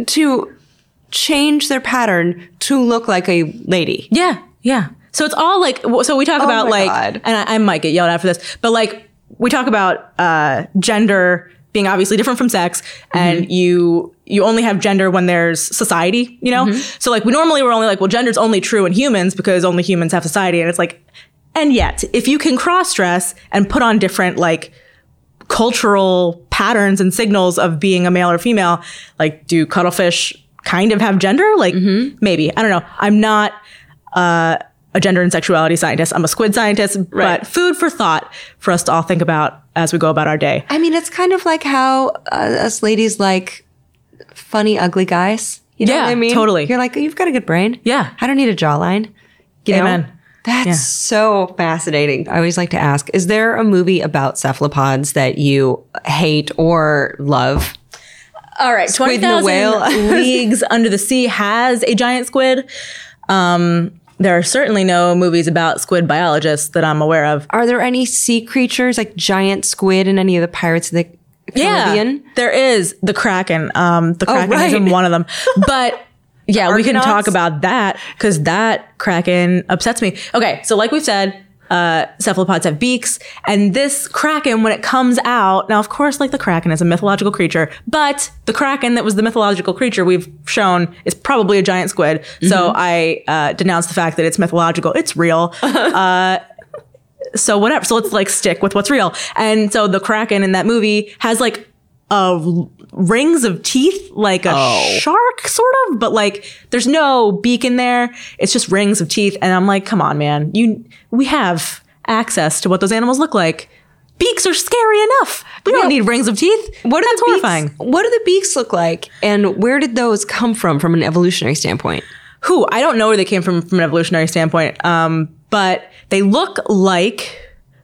to change their pattern to look like a lady. yeah, yeah. So it's all like, so we talk Oh about my like, God. and I, I might get yelled at for this, but like we talk about uh, gender being obviously different from sex, and Mm-hmm. you you only have gender when there's society, you know? Mm-hmm. So like we normally we're only like, well, gender's only true in humans because only humans have society, and it's like, and yet if you can cross-dress and put on different like cultural patterns and signals of being a male or female, like do cuttlefish kind of have gender? Like Mm-hmm. maybe, I don't know. I'm not uh, a gender and sexuality scientist. I'm a squid scientist, Right. but food for thought for us to all think about as we go about our day. I mean, it's kind of like how uh, us ladies like funny, ugly guys. You know Yeah, what I mean? totally. You're like, you've got a good brain. Yeah. I don't need a jawline. You Amen. know? That's Yeah. so fascinating. I always like to ask, is there a movie about cephalopods that you hate or love? All right, Squid twenty and the Whale. thousand Leagues Under the Sea has a giant squid. Um, there are certainly no movies about squid biologists that I'm aware of. Are there any sea creatures like giant squid in any of the Pirates of the Caribbean? Yeah, there is the Kraken. Um, the Kraken is in right. one of them. But yeah, we can Argonauts? talk about that because that Kraken upsets me. Okay, so like we've said, uh, cephalopods have beaks, and this Kraken, when it comes out, now of course, like the Kraken is a mythological creature, but the Kraken that was the mythological creature we've shown is probably a giant squid. Mm-hmm. So I uh, denounce the fact that it's mythological. It's real. uh, so whatever. So let's like stick with what's real. And so the Kraken in that movie has like uh, rings of teeth, like a Oh. shark, sort of, but like there's no beak in there. It's just rings of teeth. And I'm like, come on, man. You, we have access to what those animals look like. Beaks are scary enough. We don't need rings of teeth. What are That's the horrifying. Beaks, what do the beaks look like? And where did those come from, from an evolutionary standpoint? Who? I don't know where they came from from an evolutionary standpoint. Um, but they look like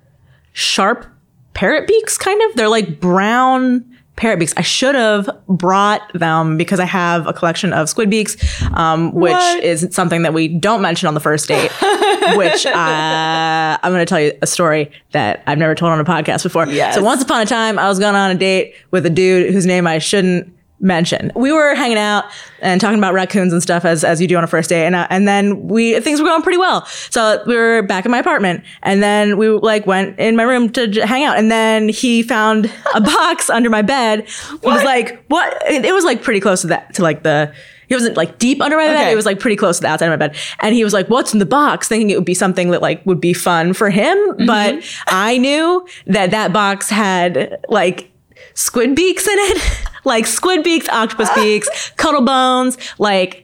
sharp parrot beaks, kind of. They're like brown parrot beaks. I should have brought them because I have a collection of squid beaks, um, which What? is something that we don't mention on the first date, which uh, I'm going to tell you a story that I've never told on a podcast before. Yes. So once upon a time, I was going on a date with a dude whose name I shouldn't mention. We were hanging out and talking about raccoons and stuff as as you do on a first date, and uh, and then we things were going pretty well. So we were back in my apartment, and then we like went in my room to j- hang out, and then he found a box under my bed. He was like, "What?" It, it was like pretty close to that to like the. It wasn't like deep under my bed. Okay. It was like pretty close to the outside of my bed. And he was like, "What's in the box?" Thinking it would be something that like would be fun for him, Mm-hmm. but I knew that that box had like squid beaks in it. Like squid beaks, octopus beaks, cuttle bones, like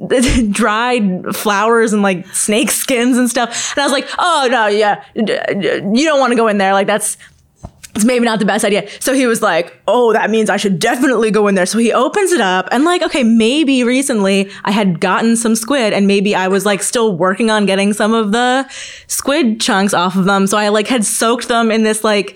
dried flowers and like snake skins and stuff. And I was like, oh no, yeah, you don't want to go in there. Like that's, it's maybe not the best idea. So he was like, oh, that means I should definitely go in there. So he opens it up and like, okay, maybe recently I had gotten some squid and maybe I was like still working on getting some of the squid chunks off of them. So I like had soaked them in this like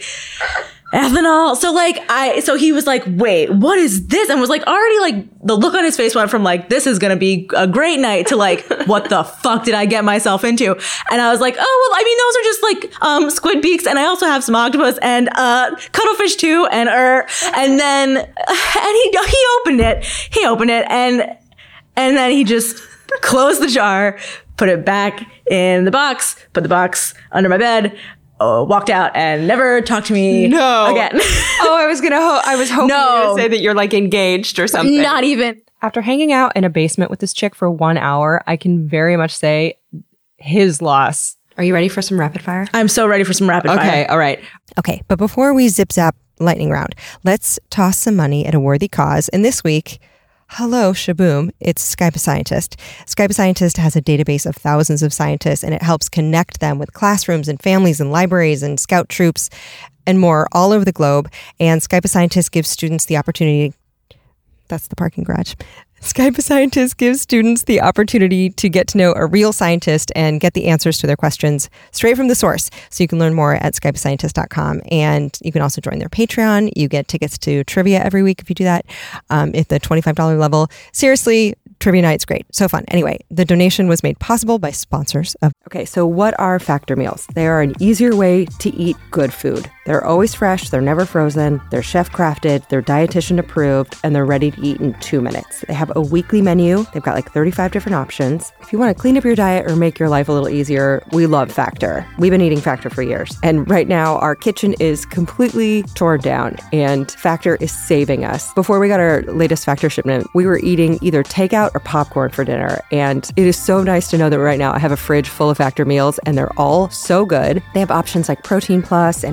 ethanol. So like I, so he was like, wait, what is this? And was like already like the look on his face went from like, this is going to be a great night to like, what the fuck did I get myself into? And I was like, oh, well, I mean, those are just like, um, squid beaks. And I also have some octopus and, uh, cuttlefish too. And, er, and then, and he, he opened it, he opened it and, and then he just closed the jar, put it back in the box, put the box under my bed. Uh, walked out and never talked to me No. again. Oh, I was gonna. Ho- I was hoping No. you were gonna say that you're like engaged or something. Not even. After hanging out in a basement with this chick for one hour, I can very much say his loss. Are you ready for some rapid fire? I'm so ready for some rapid fire. Okay. All right. Okay. But before we zip zap lightning round, let's toss some money at a worthy cause. And this week, hello, Shaboom. It's Skype a Scientist. Skype a Scientist has a database of thousands of scientists, and it helps connect them with classrooms and families and libraries and scout troops and more all over the globe. And Skype a Scientist gives students the opportunity. That's the parking garage. Skype a Scientist gives students the opportunity to get to know a real scientist and get the answers to their questions straight from the source. So you can learn more at skype a scientist dot com. And you can also join their Patreon. You get tickets to trivia every week if you do that um, at the twenty-five dollars level. Seriously, trivia night's great. So fun. Anyway, the donation was made possible by sponsors of... Okay, so what are Factor meals? They are an easier way to eat good food. They're always fresh, they're never frozen, they're chef crafted, they're dietitian approved, and they're ready to eat in two minutes. They have a weekly menu. They've got like thirty-five different options. If you want to clean up your diet or make your life a little easier, we love Factor. We've been eating Factor for years. And right now, our kitchen is completely torn down, and Factor is saving us. Before we got our latest Factor shipment, we were eating either takeout or popcorn for dinner. And it is so nice to know that right now I have a fridge full of Factor meals, and they're all so good. They have options like Protein Plus and Veggie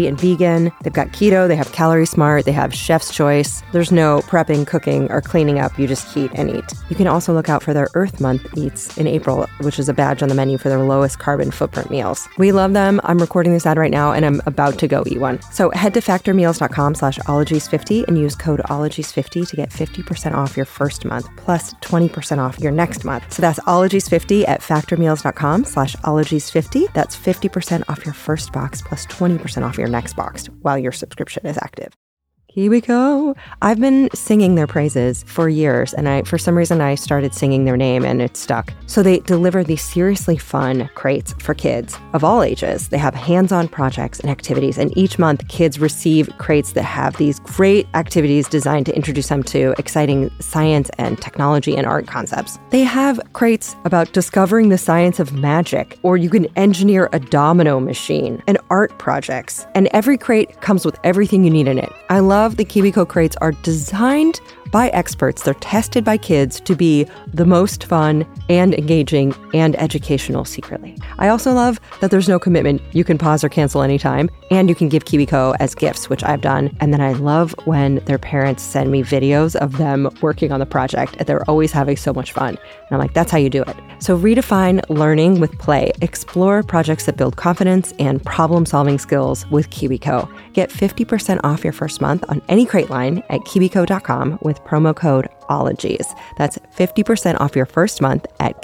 gluten-free and vegan. They've got keto, they have Calorie Smart, they have Chef's Choice. There's no prepping, cooking, or cleaning up. You just heat and eat. You can also look out for their Earth Month eats in April, which is a badge on the menu for their lowest carbon footprint meals. We love them. I'm recording this ad right now, and I'm about to go eat one. So head to factormeals.com slash ologies50 and use code ologies fifty to get fifty percent off your first month, plus twenty percent off your next month. So that's ologies fifty at factormeals.com slash ologies fifty. That's fifty percent off your first box, plus twenty percent off your next box while your subscription is active. KiwiCo. I've been singing their praises for years, and I, for some reason, I started singing their name and it stuck. So they deliver these seriously fun crates for kids of all ages. They have hands-on projects and activities, and each month kids receive crates that have these great activities designed to introduce them to exciting science and technology and art concepts. They have crates about discovering the science of magic, or you can engineer a domino machine, and art projects. And every crate comes with everything you need in it. I love the KiwiCo crates are designed by experts. They're tested by kids to be the most fun and engaging and educational secretly. I also love that there's no commitment. You can pause or cancel anytime, and you can give KiwiCo as gifts, which I've done. And then I love when their parents send me videos of them working on the project, and they're always having so much fun. And I'm like, that's how you do it. So redefine learning with play. Explore projects that build confidence and problem-solving skills with KiwiCo. Get fifty percent off your first month on any crate line at kiwico dot com with promo code ologies. That's fifty percent off your first month at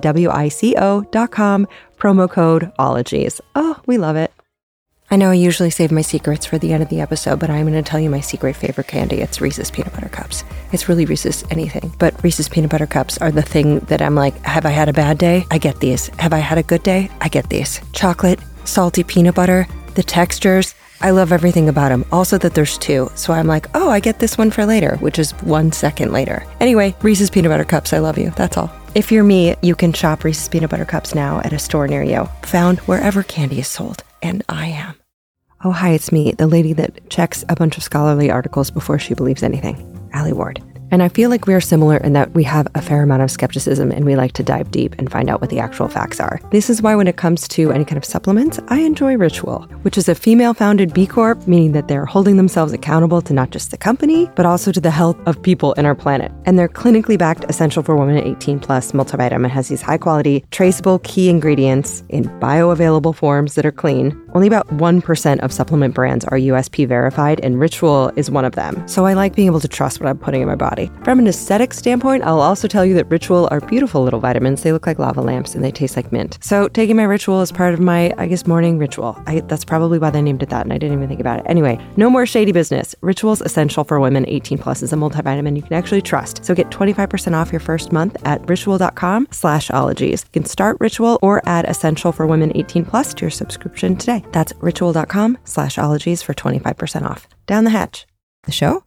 kiwico dot com, promo code ologies. Oh, we love it. I know I usually save my secrets for the end of the episode, but I'm going to tell you my secret favorite candy. It's Reese's Peanut Butter Cups. It's really Reese's anything, but Reese's Peanut Butter Cups are the thing that I'm like, have I had a bad day? I get these. Have I had a good day? I get these. Chocolate, salty peanut butter, the textures. I love everything about them. Also that there's two. So I'm like, oh, I get this one for later, which is one second later. Anyway, Reese's Peanut Butter Cups, I love you. That's all. If you're me, you can shop Reese's Peanut Butter Cups now at a store near you, found wherever candy is sold. And I am. Oh, hi, it's me, the lady that checks a bunch of scholarly articles before she believes anything, Allie Ward. And I feel like we're similar in that we have a fair amount of skepticism and we like to dive deep and find out what the actual facts are. This is why when it comes to any kind of supplements, I enjoy Ritual, which is a female-founded B Corp, meaning that they're holding themselves accountable to not just the company, but also to the health of people in our planet. And their clinically backed Essential for Women eighteen plus multivitamin has these high-quality, traceable key ingredients in bioavailable forms that are clean. Only about one percent of supplement brands are U S P verified, and Ritual is one of them. So I like being able to trust what I'm putting in my body. From an aesthetic standpoint, I'll also tell you that Ritual are beautiful little vitamins. They look like lava lamps and they taste like mint. So taking my Ritual is part of my, I guess, morning ritual. I, that's probably why they named it that, and I didn't even think about it. Anyway, no more shady business. Ritual's Essential for Women eighteen plus is a multivitamin you can actually trust. So get twenty-five percent off your first month at ritual.com slash ologies. You can start Ritual or add Essential for Women eighteen plus to your subscription today. That's ritual.com slash ologies for twenty-five percent off. Down the hatch. The show?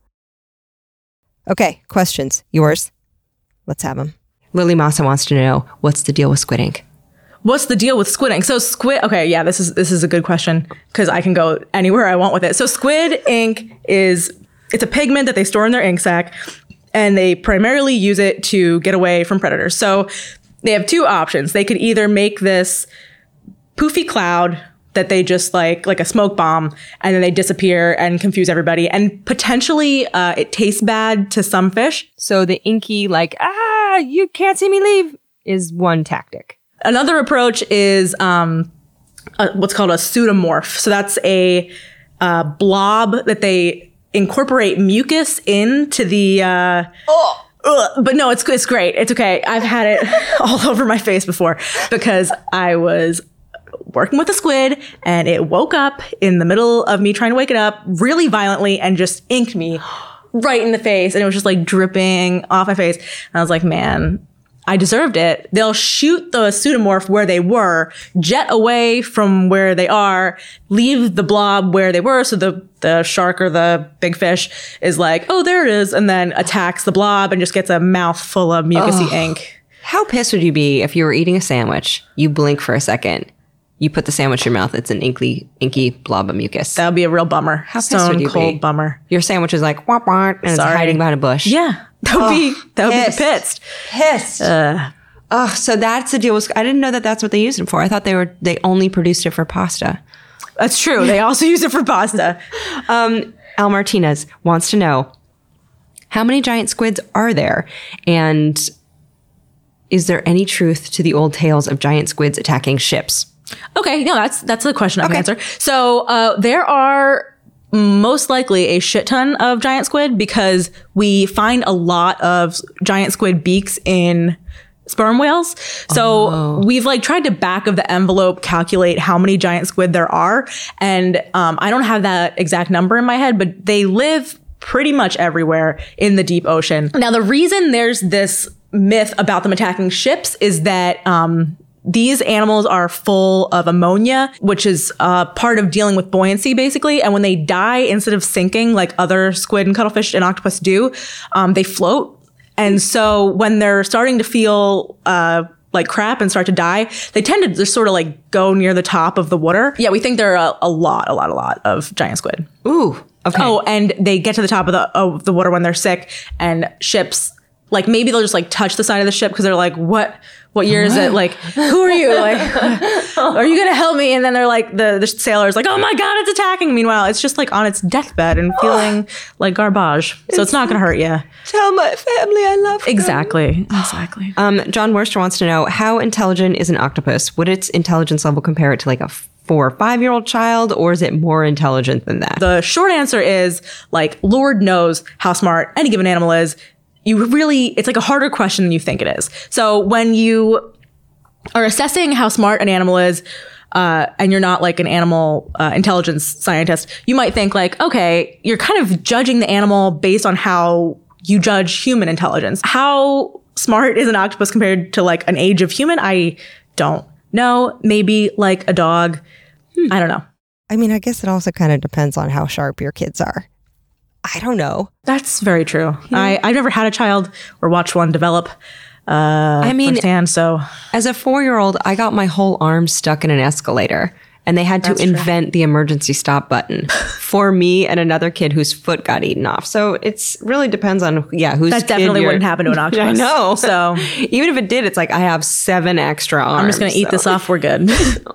Okay, questions. Yours. Let's have them. Lily Massa wants to know, what's the deal with Squid Ink? What's the deal with Squid Ink? So squid, okay, yeah, this is this is a good question because I can go anywhere I want with it. So squid ink is, it's a pigment that they store in their ink sac, and they primarily use it to get away from predators. So they have two options. They could either make this poofy cloud that they just like, like a smoke bomb, and then they disappear and confuse everybody. And potentially uh, it tastes bad to some fish. So the inky, like, ah, you can't see me leave, is one tactic. Another approach is um, a, what's called a pseudomorph. So that's a uh, blob that they incorporate mucus into the... Uh, oh. Ugh, but no, it's it's great. It's okay. I've had it all over my face before because I was working with a squid and it woke up in the middle of me trying to wake it up really violently and just inked me right in the face. And it was just like dripping off my face. And I was like, man, I deserved it. They'll shoot the pseudomorph where they were, jet away from where they are, leave the blob where they were. So the, the shark or the big fish is like, oh, there it is. And then attacks the blob and just gets a mouth full of mucusy oh, ink. How pissed would you be if you were eating a sandwich, you blink for a second, you put the sandwich in your mouth, it's an inky, inky blob of mucus. That would be a real bummer. How pissed Stone would you cold be? Bummer. Your sandwich is like, wah, wah, and it's Sorry. hiding behind a bush. Yeah. That would oh, be, that would pissed. be pissed. Pissed. Uh, oh, so that's the deal with, I didn't know that that's what they used it for. I thought they were, they only produced it for pasta. That's true. They also use it for pasta. Um, Al Martinez wants to know, how many giant squids are there? And is there any truth to the old tales of giant squids attacking ships? Okay, no, that's that's a question I can Okay. answer. So uh, there are most likely a shit ton of giant squid because we find a lot of giant squid beaks in sperm whales. So Oh. we've like tried to back of the envelope calculate how many giant squid there are. And um, I don't have that exact number in my head, but they live pretty much everywhere in the deep ocean. Now, the reason there's this myth about them attacking ships is that um, these animals are full of ammonia, which is uh, part of dealing with buoyancy, basically. And when they die, instead of sinking like other squid and cuttlefish and octopus do, um, they float. And so when they're starting to feel uh, like crap and start to die, they tend to just sort of like go near the top of the water. Yeah, we think there are a, a lot, a lot, a lot of giant squid. Ooh, okay. Oh, and they get to the top of the of the water when they're sick, and ships, like maybe they'll just like touch the side of the ship because they're like, what what year is it? Like, who are you? Like, are you gonna help me? And then they're like, the the sailor's like, oh my god, it's attacking. Meanwhile, it's just like on its deathbed and feeling like garbage. So it's not gonna hurt you. Tell my family I love them. Exactly. Exactly. Um, John Worcester wants to know, how intelligent is an octopus? Would its intelligence level compare it to like a four or five-year-old child, or is it more intelligent than that? The short answer is like, Lord knows how smart any given animal is. You really, it's like a harder question than you think it is. So when you are assessing how smart an animal is, uh, and you're not like an animal uh, intelligence scientist, you might think like, okay, you're kind of judging the animal based on how you judge human intelligence. How smart is an octopus compared to like an age of human? I don't know. Maybe like a dog. I don't know. I mean, I guess it also kind of depends on how sharp your kids are. I don't know. That's very true. I, I've never had a child or watched one develop uh, I mean, firsthand, so as a four-year-old, I got my whole arm stuck in an escalator, and they had to That's true. invent the emergency stop button for me and another kid whose foot got eaten off. So it's really depends on, yeah, who's that definitely wouldn't happen to an octopus. I know. So even if it did, it's like I have seven extra arms. I'm just going to eat so. this off. We're good.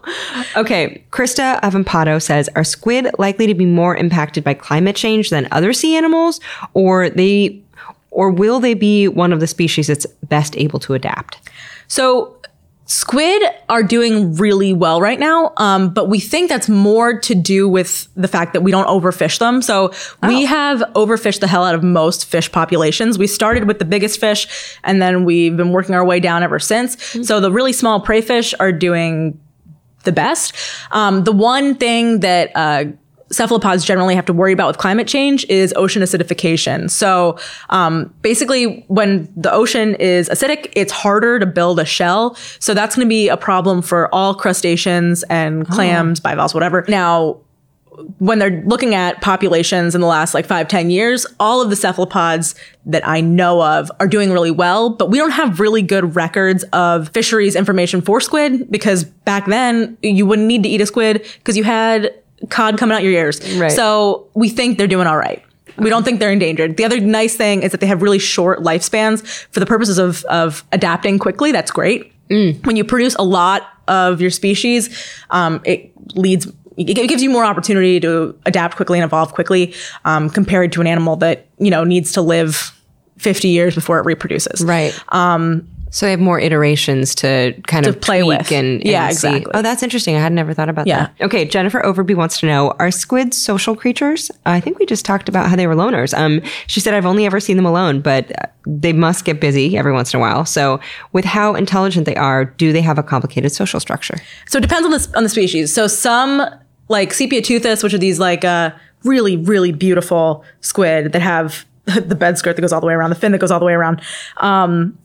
Okay, Krista Avampado says, are squid likely to be more impacted by climate change than other sea animals, or they, or will they be one of the species that's best able to adapt? So squid are doing really well right now, um, but we think that's more to do with the fact that we don't overfish them. So we have overfished the hell out of most fish populations. We started with the biggest fish, and then we've been working our way down ever since. Mm-hmm. So the really small prey fish are doing the best. Um, the one thing that uh, cephalopods generally have to worry about with climate change is ocean acidification. So um, basically, when the ocean is acidic, it's harder to build a shell. So that's going to be a problem for all crustaceans and clams, oh. bivalves, whatever. Now, when they're looking at populations in the last like five, ten years, all of the cephalopods that I know of are doing really well, but we don't have really good records of fisheries information for squid, because back then you wouldn't need to eat a squid because you had cod coming out your ears. Right. So we think they're doing all right. We don't think they're endangered. The other nice thing is that they have really short lifespans for the purposes of, of adapting quickly. That's great. Mm. When you produce a lot of your species, um, it leads it gives you more opportunity to adapt quickly and evolve quickly, um, compared to an animal that, you know, needs to live fifty years before it reproduces. Right. Um, so they have more iterations to kind to of play tweak with. And, and yeah, see. exactly. Oh, that's interesting. I had never thought about Yeah. that. Okay, Jennifer Overby wants to know, are squids social creatures? I think we just talked about how they were loners. Um, she said, I've only ever seen them alone, but they must get busy every once in a while. So with how intelligent they are, do they have a complicated social structure? So it depends on the, on the species. So some, like Sepia toothus, which are these like uh, really, really beautiful squid that have the bed skirt that goes all the way around, the fin that goes all the way around, um,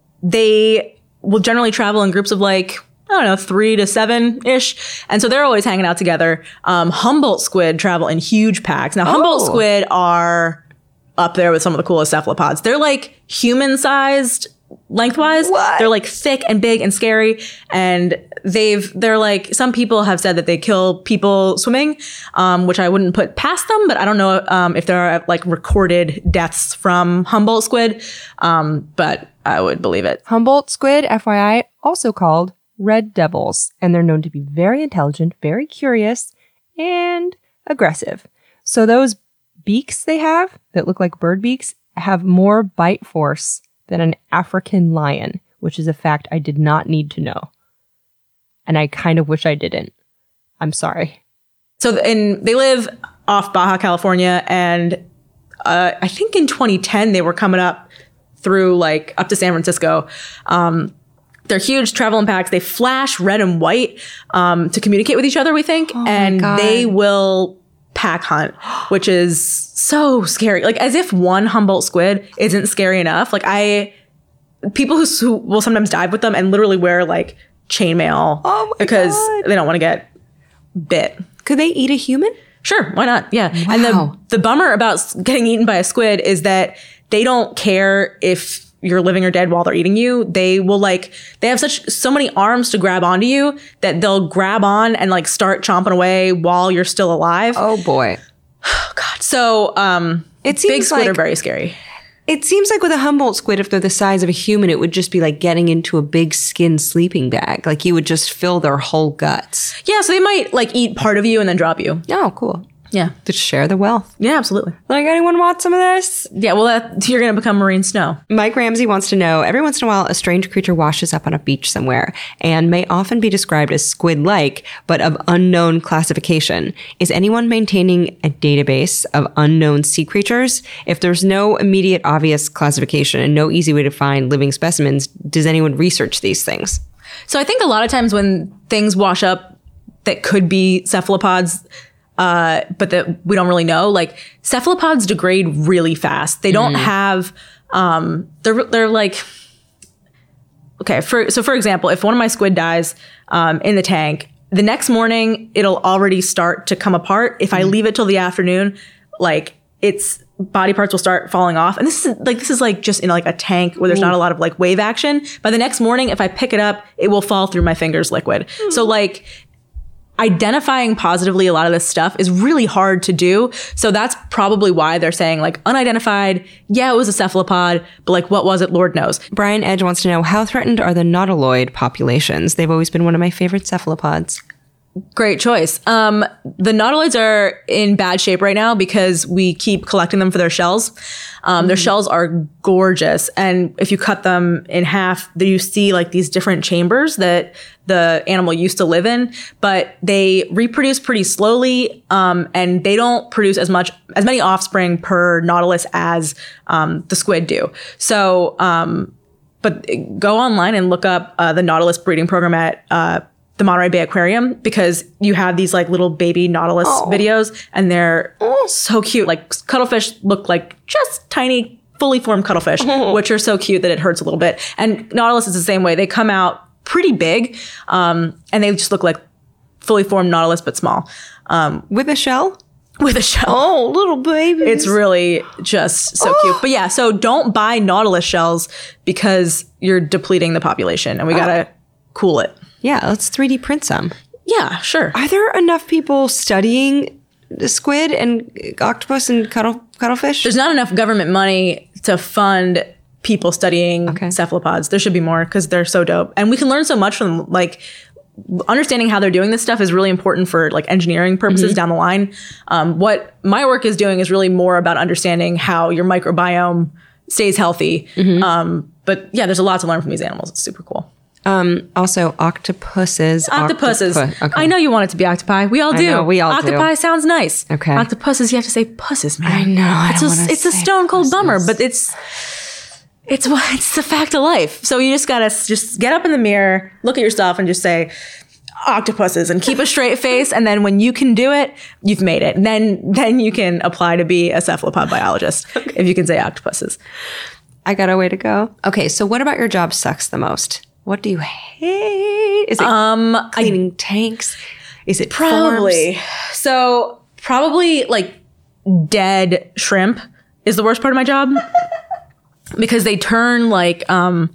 they will generally travel in groups of like, I don't know, three to seven ish. And so they're always hanging out together. Um, Humboldt squid travel in huge packs. Now, Humboldt Oh. squid are up there with some of the coolest cephalopods. They're like human sized lengthwise. What? They're like thick and big and scary. And they've, they're like, some people have said that they kill people swimming, um, which I wouldn't put past them, but I don't know, um, if there are like recorded deaths from Humboldt squid. Um, but I would believe it. Humboldt squid, F Y I, also called red devils, and they're known to be very intelligent, very curious, and aggressive. So those beaks they have that look like bird beaks have more bite force than an African lion, which is a fact I did not need to know. And I kind of wish I didn't. I'm sorry. So in, they live off Baja California, and uh, I think in twenty ten they were coming up through like up to San Francisco. Um, they're huge, travel in packs. They flash red and white um, to communicate with each other, we think. Oh my and God. They will pack hunt, which is so scary. Like as if one Humboldt squid isn't scary enough. Like I, people who, who will sometimes dive with them and literally wear like chainmail Oh my because God. they don't want to get bit. Could they eat a human? Sure, why not? Yeah. Wow. And the the bummer about s- getting eaten by a squid is that they don't care if you're living or dead while they're eating you. They will like they have such so many arms to grab onto you that they'll grab on and like start chomping away while you're still alive. Oh boy. God. So um It big seems squid like are very scary. It seems like with a Humboldt squid, if they're the size of a human, it would just be like getting into a big skin sleeping bag. Like you would just fill their whole guts. Yeah, so they might like eat part of you and then drop you. Oh, cool. Yeah. Just share the wealth. Yeah, absolutely. Like, anyone want some of this? Yeah, well that you're gonna become marine snow. Mike Ramsey wants to know, every once in a while, a strange creature washes up on a beach somewhere and may often be described as squid-like, but of unknown classification. Is anyone maintaining a database of unknown sea creatures? If there's no immediate obvious classification and no easy way to find living specimens, does anyone research these things? So I think a lot of times when things wash up that could be cephalopods, uh, but that we don't really know, like cephalopods degrade really fast. They don't have, um, they're, they're like, okay, for, so for example, if one of my squid dies, um, in the tank, the next morning it'll already start to come apart. If I leave it till the afternoon, like its body parts will start falling off. And this is like, this is like just in like a tank where there's not a lot of like wave action. By the next morning, if I pick it up, it will fall through my fingers liquid. So like, identifying positively a lot of this stuff is really hard to do. So that's probably why they're saying like unidentified. Yeah, it was a cephalopod, but like what was it? Lord knows. Brian Edge wants to know, how threatened are the nautiloid populations? They've always been one of my favorite cephalopods. Great choice. Um, the nautiloids are in bad shape right now because we keep collecting them for their shells. Um, their shells are gorgeous. And if you cut them in half, then you see like these different chambers that the animal used to live in, but they reproduce pretty slowly. Um, and they don't produce as much, as many offspring per nautilus as, um, the squid do. So, um, but go online and look up, uh, the nautilus breeding program at, uh, the Monterey Bay Aquarium, because you have these like little baby nautilus videos and they're so cute. Like cuttlefish look like just tiny, fully formed cuttlefish, which are so cute that it hurts a little bit. And nautilus is the same way. They come out pretty big, um, and they just look like fully formed nautilus, but small, um, With a shell? with a shell. Oh, little baby. It's really just so cute. But yeah, so don't buy nautilus shells because you're depleting the population and we gotta cool it. Yeah, let's three D print some. Yeah, sure. Are there enough people studying the squid and octopus and cuttle, cuttlefish? There's not enough government money to fund people studying Okay. cephalopods. There should be more because they're so dope. And we can learn so much from them. Like understanding how they're doing this stuff is really important for like engineering purposes down the line. Um, what my work is doing is really more about understanding how your microbiome stays healthy. Um, but yeah, there's a lot to learn from these animals. It's super cool. Um, also, octopuses. Octopuses. Octopu- okay. I know you want it to be octopi. We all I do. know, we all do. Octopi sounds nice. Okay. Octopuses, you have to say pusses, man. I know, I It's don't a, wanna it's a say stone cold bummer, pusses. but it's it's what it's the fact of life. So you just gotta s- just get up in the mirror, look at yourself, and just say octopuses, and keep a straight face. And then when you can do it, you've made it. And then then you can apply to be a cephalopod biologist if you can say octopuses. I got a way to go. Okay, so what about your job sucks the most? What do you hate? Is it um, cleaning tanks? Is it Probably. farms? So probably like dead shrimp is the worst part of my job because they turn like um,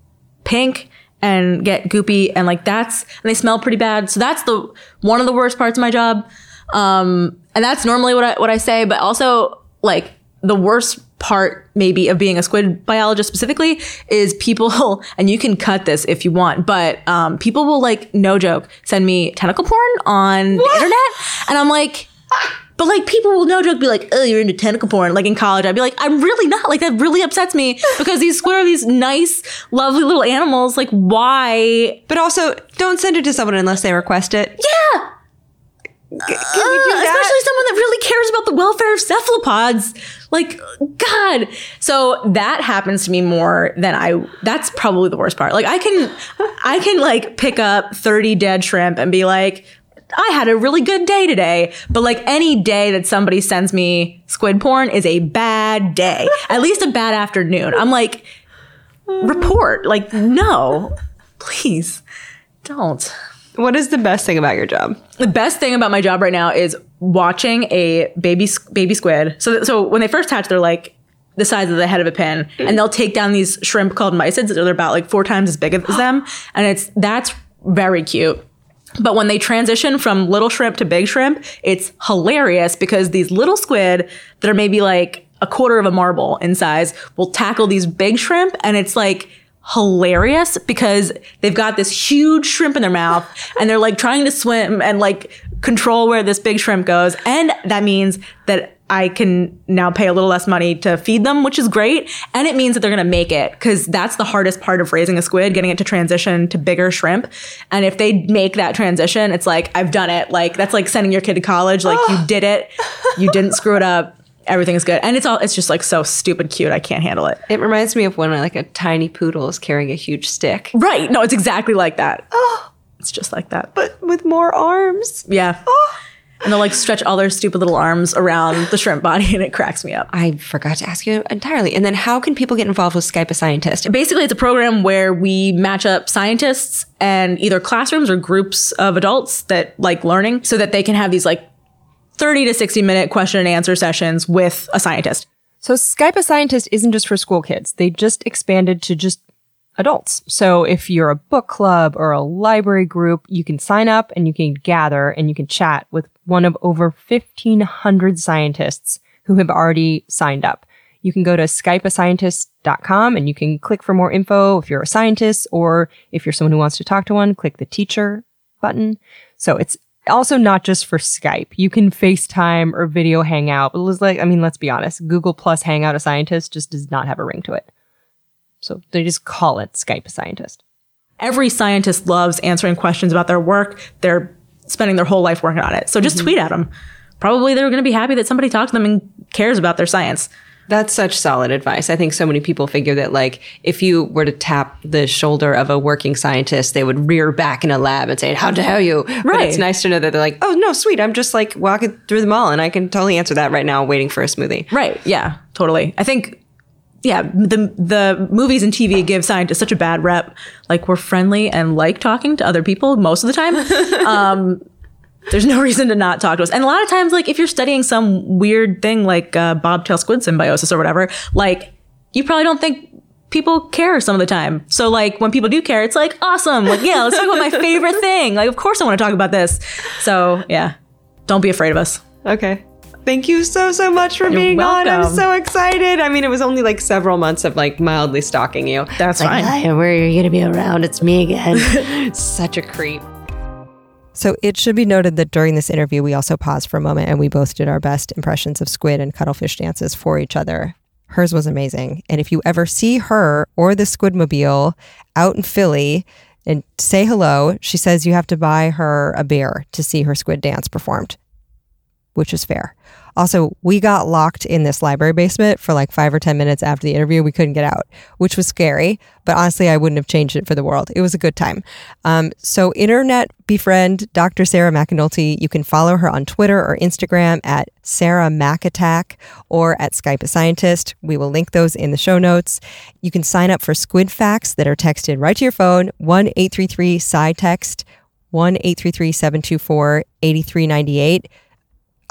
pink and get goopy and like that's and they smell pretty bad. So that's the one of the worst parts of my job. Um, and that's normally what I what I say, but also like the worst part maybe of being a squid biologist specifically is people, and you can cut this if you want, but um, people will like, no joke, send me tentacle porn on what? the internet. And I'm like, but like people will no joke be like, oh, you're into tentacle porn. Like in college, I'd be like, I'm really not. Like that really upsets me because these squid are these nice, lovely little animals. Like why? But also don't send it to someone unless they request it. Yeah. Uh, especially someone that really cares about the welfare of cephalopods. Like, God. So that happens to me more than I, that's probably the worst part. Like I can, I can like pick up thirty dead shrimp and be like, I had a really good day today. But like any day that somebody sends me squid porn is a bad day, at least a bad afternoon. I'm like, report. Like, no, please don't. What is the best thing about your job? The best thing about my job right now is watching a baby baby squid. So, so when they first hatch, they're like the size of the head of a pin, and they'll take down these shrimp called mysids. They're about like four times as big as them, and it's that's very cute. But when they transition from little shrimp to big shrimp, it's hilarious because these little squid that are maybe like a quarter of a marble in size will tackle these big shrimp, and it's like hilarious because they've got this huge shrimp in their mouth and they're like trying to swim and like control where this big shrimp goes. And that means that I can now pay a little less money to feed them, which is great. And it means that they're going to make it because that's the hardest part of raising a squid, getting it to transition to bigger shrimp. And if they make that transition, it's like, I've done it. Like that's like sending your kid to college. Like you did it. You didn't screw it up. Everything is good. And it's all, it's just like so stupid cute. I can't handle it. It reminds me of when like a tiny poodle is carrying a huge stick. Right. No, it's exactly like that. Oh, it's just like that. But with more arms. Yeah. Oh. And they'll like stretch all their stupid little arms around the shrimp body and it cracks me up. I forgot to ask you entirely. And then how can people get involved with Skype a Scientist? Basically, it's a program where we match up scientists and either classrooms or groups of adults that like learning so that they can have these like thirty to sixty minute question and answer sessions with a scientist. So Skype a Scientist isn't just for school kids. They just expanded to just adults. So if you're a book club or a library group, you can sign up and you can gather and you can chat with one of over fifteen hundred scientists who have already signed up. You can go to skype a scientist dot com and you can click for more info if you're a scientist, or if you're someone who wants to talk to one, click the teacher button. So it's also not just for Skype. You can FaceTime or video hangout. But it was like, I mean, let's be honest, Google plus Hangout a Scientist just does not have a ring to it. So they just call it Skype a Scientist. Every scientist loves answering questions about their work. They're spending their whole life working on it. So just mm-hmm. tweet at them. Probably they're going to be happy that somebody talked to them and cares about their science. That's such solid advice. I think so many people figure that, like, if you were to tap the shoulder of a working scientist, they would rear back in a lab and say, how dare you? Right. But it's nice to know that they're like, oh, no, sweet. I'm just, like, walking through the mall, and I can totally answer that right now waiting for a smoothie. Right. Yeah, totally. I think, yeah, the the movies and T V give scientists such a bad rep. Like, we're friendly and like talking to other people most of the time. um There's no reason to not talk to us. And a lot of times, like, if you're studying some weird thing like uh, bobtail squid symbiosis or whatever, like, you probably don't think people care some of the time. So, like, when people do care, it's like, awesome. Like, yeah, let's talk about my favorite thing. Like, of course I want to talk about this. So, yeah, don't be afraid of us. Okay. Thank you so, so much for You're being welcome. on. I'm so excited. I mean, it was only like several months of like mildly stalking you. That's like, fine. Hi, where are you going to be around? It's me again. Such a creep. So it should be noted that during this interview, we also paused for a moment and we both did our best impressions of squid and cuttlefish dances for each other. Hers was amazing. And if you ever see her or the Squidmobile out in Philly and say hello, she says you have to buy her a beer to see her squid dance performed, which is fair. Also, we got locked in this library basement for like five or ten minutes after the interview. We couldn't get out, which was scary. But honestly, I wouldn't have changed it for the world. It was a good time. Um, so internet befriend Doctor Sarah McAnulty. You can follow her on Twitter or Instagram at Sarah McAttack or at Skype a Scientist. We will link those in the show notes. You can sign up for Squid Facts that are texted right to your phone, one eight three three S C I text, one eight three three seven two four eight three nine eight.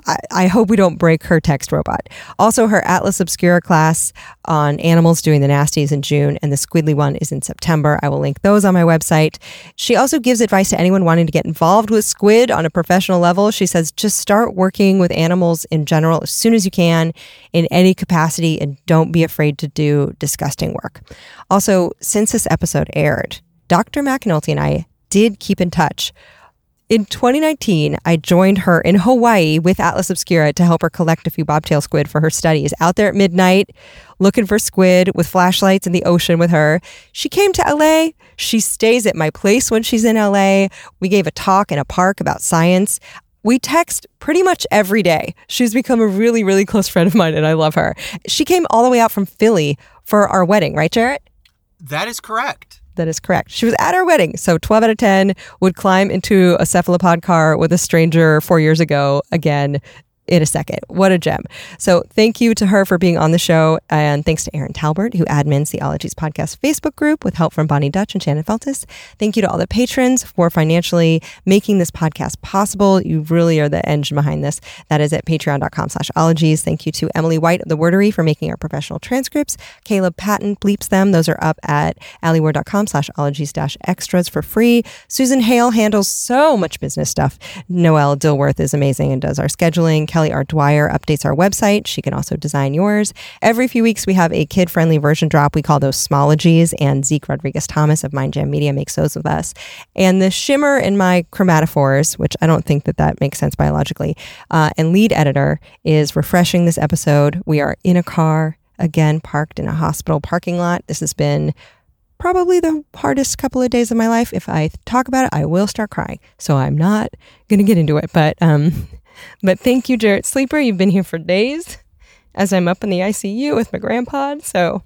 I, I hope we don't break her text robot. Also, her Atlas Obscura class on animals doing the nasties in June, and the Squidly one is in September. I will link those on my website. She also gives advice to anyone wanting to get involved with squid on a professional level. She says, just start working with animals in general as soon as you can in any capacity, and don't be afraid to do disgusting work. Also, since this episode aired, Doctor McAnulty and I did keep in touch. In twenty nineteen, I joined her in Hawaii with Atlas Obscura to help her collect a few bobtail squid for her studies. Out there at midnight, looking for squid with flashlights in the ocean with her. She came to L A. She stays at my place when she's in L A. We gave a talk in a park about science. We text pretty much every day. She's become a really, really close friend of mine, and I love her. She came all the way out from Philly for our wedding, right, Jarrett? That is correct. That is correct. She was at our wedding. So twelve out of ten would climb into a cephalopod car with a stranger four years ago again in a second. What a gem. So thank you to her for being on the show. And thanks to Aaron Talbert, who admins the Ologies Podcast Facebook group with help from Bonnie Dutch and Shannon Feltis. Thank you to all the patrons for financially making this podcast possible. You really are the engine behind this. That is at patreon.com slash ologies. Thank you to Emily White of The Wordery for making our professional transcripts. Caleb Patton bleeps them. Those are up at alieward.com slash ologies dash extras for free. Susan Hale handles so much business stuff. Noelle Dilworth is amazing and does our scheduling. Kelly R. Dwyer updates our website. She can also design yours. Every few weeks, we have a kid-friendly version drop. We call those Smologies, and Zeke Rodriguez-Thomas of Mind Jam Media makes those with us. And the shimmer in my chromatophores, which I don't think that that makes sense biologically, uh, and lead editor is refreshing this episode. We are in a car, again, parked in a hospital parking lot. This has been probably the hardest couple of days of my life. If I talk about it, I will start crying. So I'm not going to get into it, but... um. But thank you, Jarrett Sleeper. You've been here for days as I'm up in the I C U with my grandpa. So,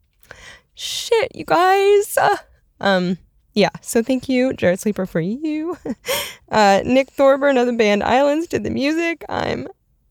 shit, you guys. Uh, um, yeah, so thank you, Jarrett Sleeper, for you. uh, Nick Thorburn of the band Islands did the music. I'm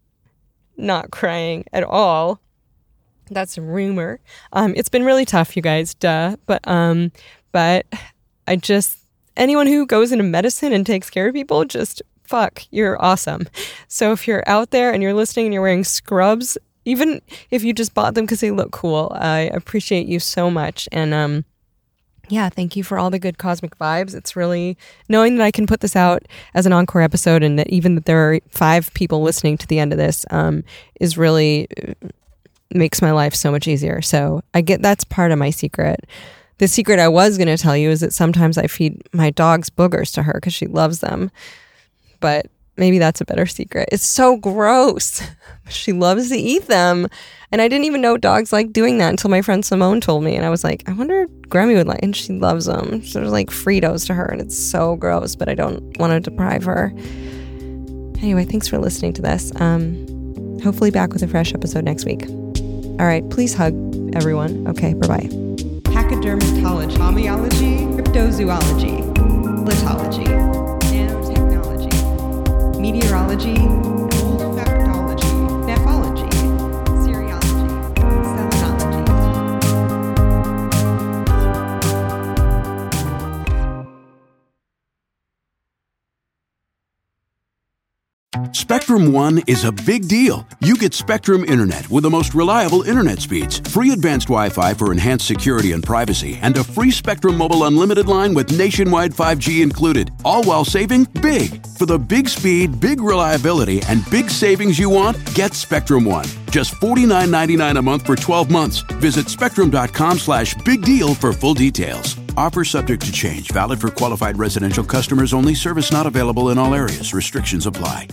not crying at all. That's a rumor. Um, it's been really tough, you guys, duh. But, um, but I just, anyone who goes into medicine and takes care of people, just... fuck, you're awesome. So if you're out there and you're listening and you're wearing scrubs, even if you just bought them because they look cool, I appreciate you so much. And um, yeah, thank you for all the good cosmic vibes. It's really, knowing that I can put this out as an encore episode and that even that there are five people listening to the end of this um, is really, makes my life so much easier. So I get, that's part of my secret. The secret I was going to tell you is that sometimes I feed my dog's boogers to her because she loves them. But maybe that's a better secret. It's so gross. She loves to eat them. And I didn't even know dogs like doing that until my friend Simone told me. And I was like, I wonder if Grammy would like, and she loves them. So there's like Fritos to her and it's so gross, but I don't want to deprive her. Anyway, thanks for listening to this. Um, hopefully back with a fresh episode next week. All right, please hug everyone. Okay, bye-bye. Pachydermatology, homeology, cryptozoology, litology, meteorology, olfactology, nephology, serology, selenology. Spectrum One is a big deal. You get Spectrum Internet with the most reliable internet speeds, free advanced Wi-Fi for enhanced security and privacy, and a free Spectrum Mobile Unlimited line with nationwide five G included, all while saving big. For the big speed, big reliability, and big savings you want, get Spectrum One. Just forty-nine ninety-nine a month for twelve months. Visit spectrum.com slash big deal for full details. Offer subject to change. Valid for qualified residential customers only. Service not available in all areas. Restrictions apply.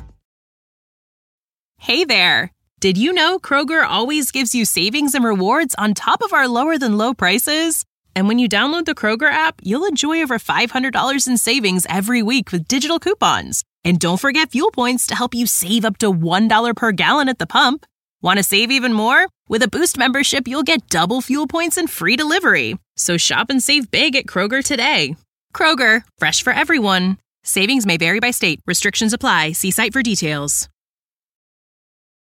Hey there! Did you know Kroger always gives you savings and rewards on top of our lower-than-low prices? And when you download the Kroger app, you'll enjoy over five hundred dollars in savings every week with digital coupons. And don't forget fuel points to help you save up to one dollar per gallon at the pump. Want to save even more? With a Boost membership, you'll get double fuel points and free delivery. So shop and save big at Kroger today. Kroger, fresh for everyone. Savings may vary by state. Restrictions apply. See site for details.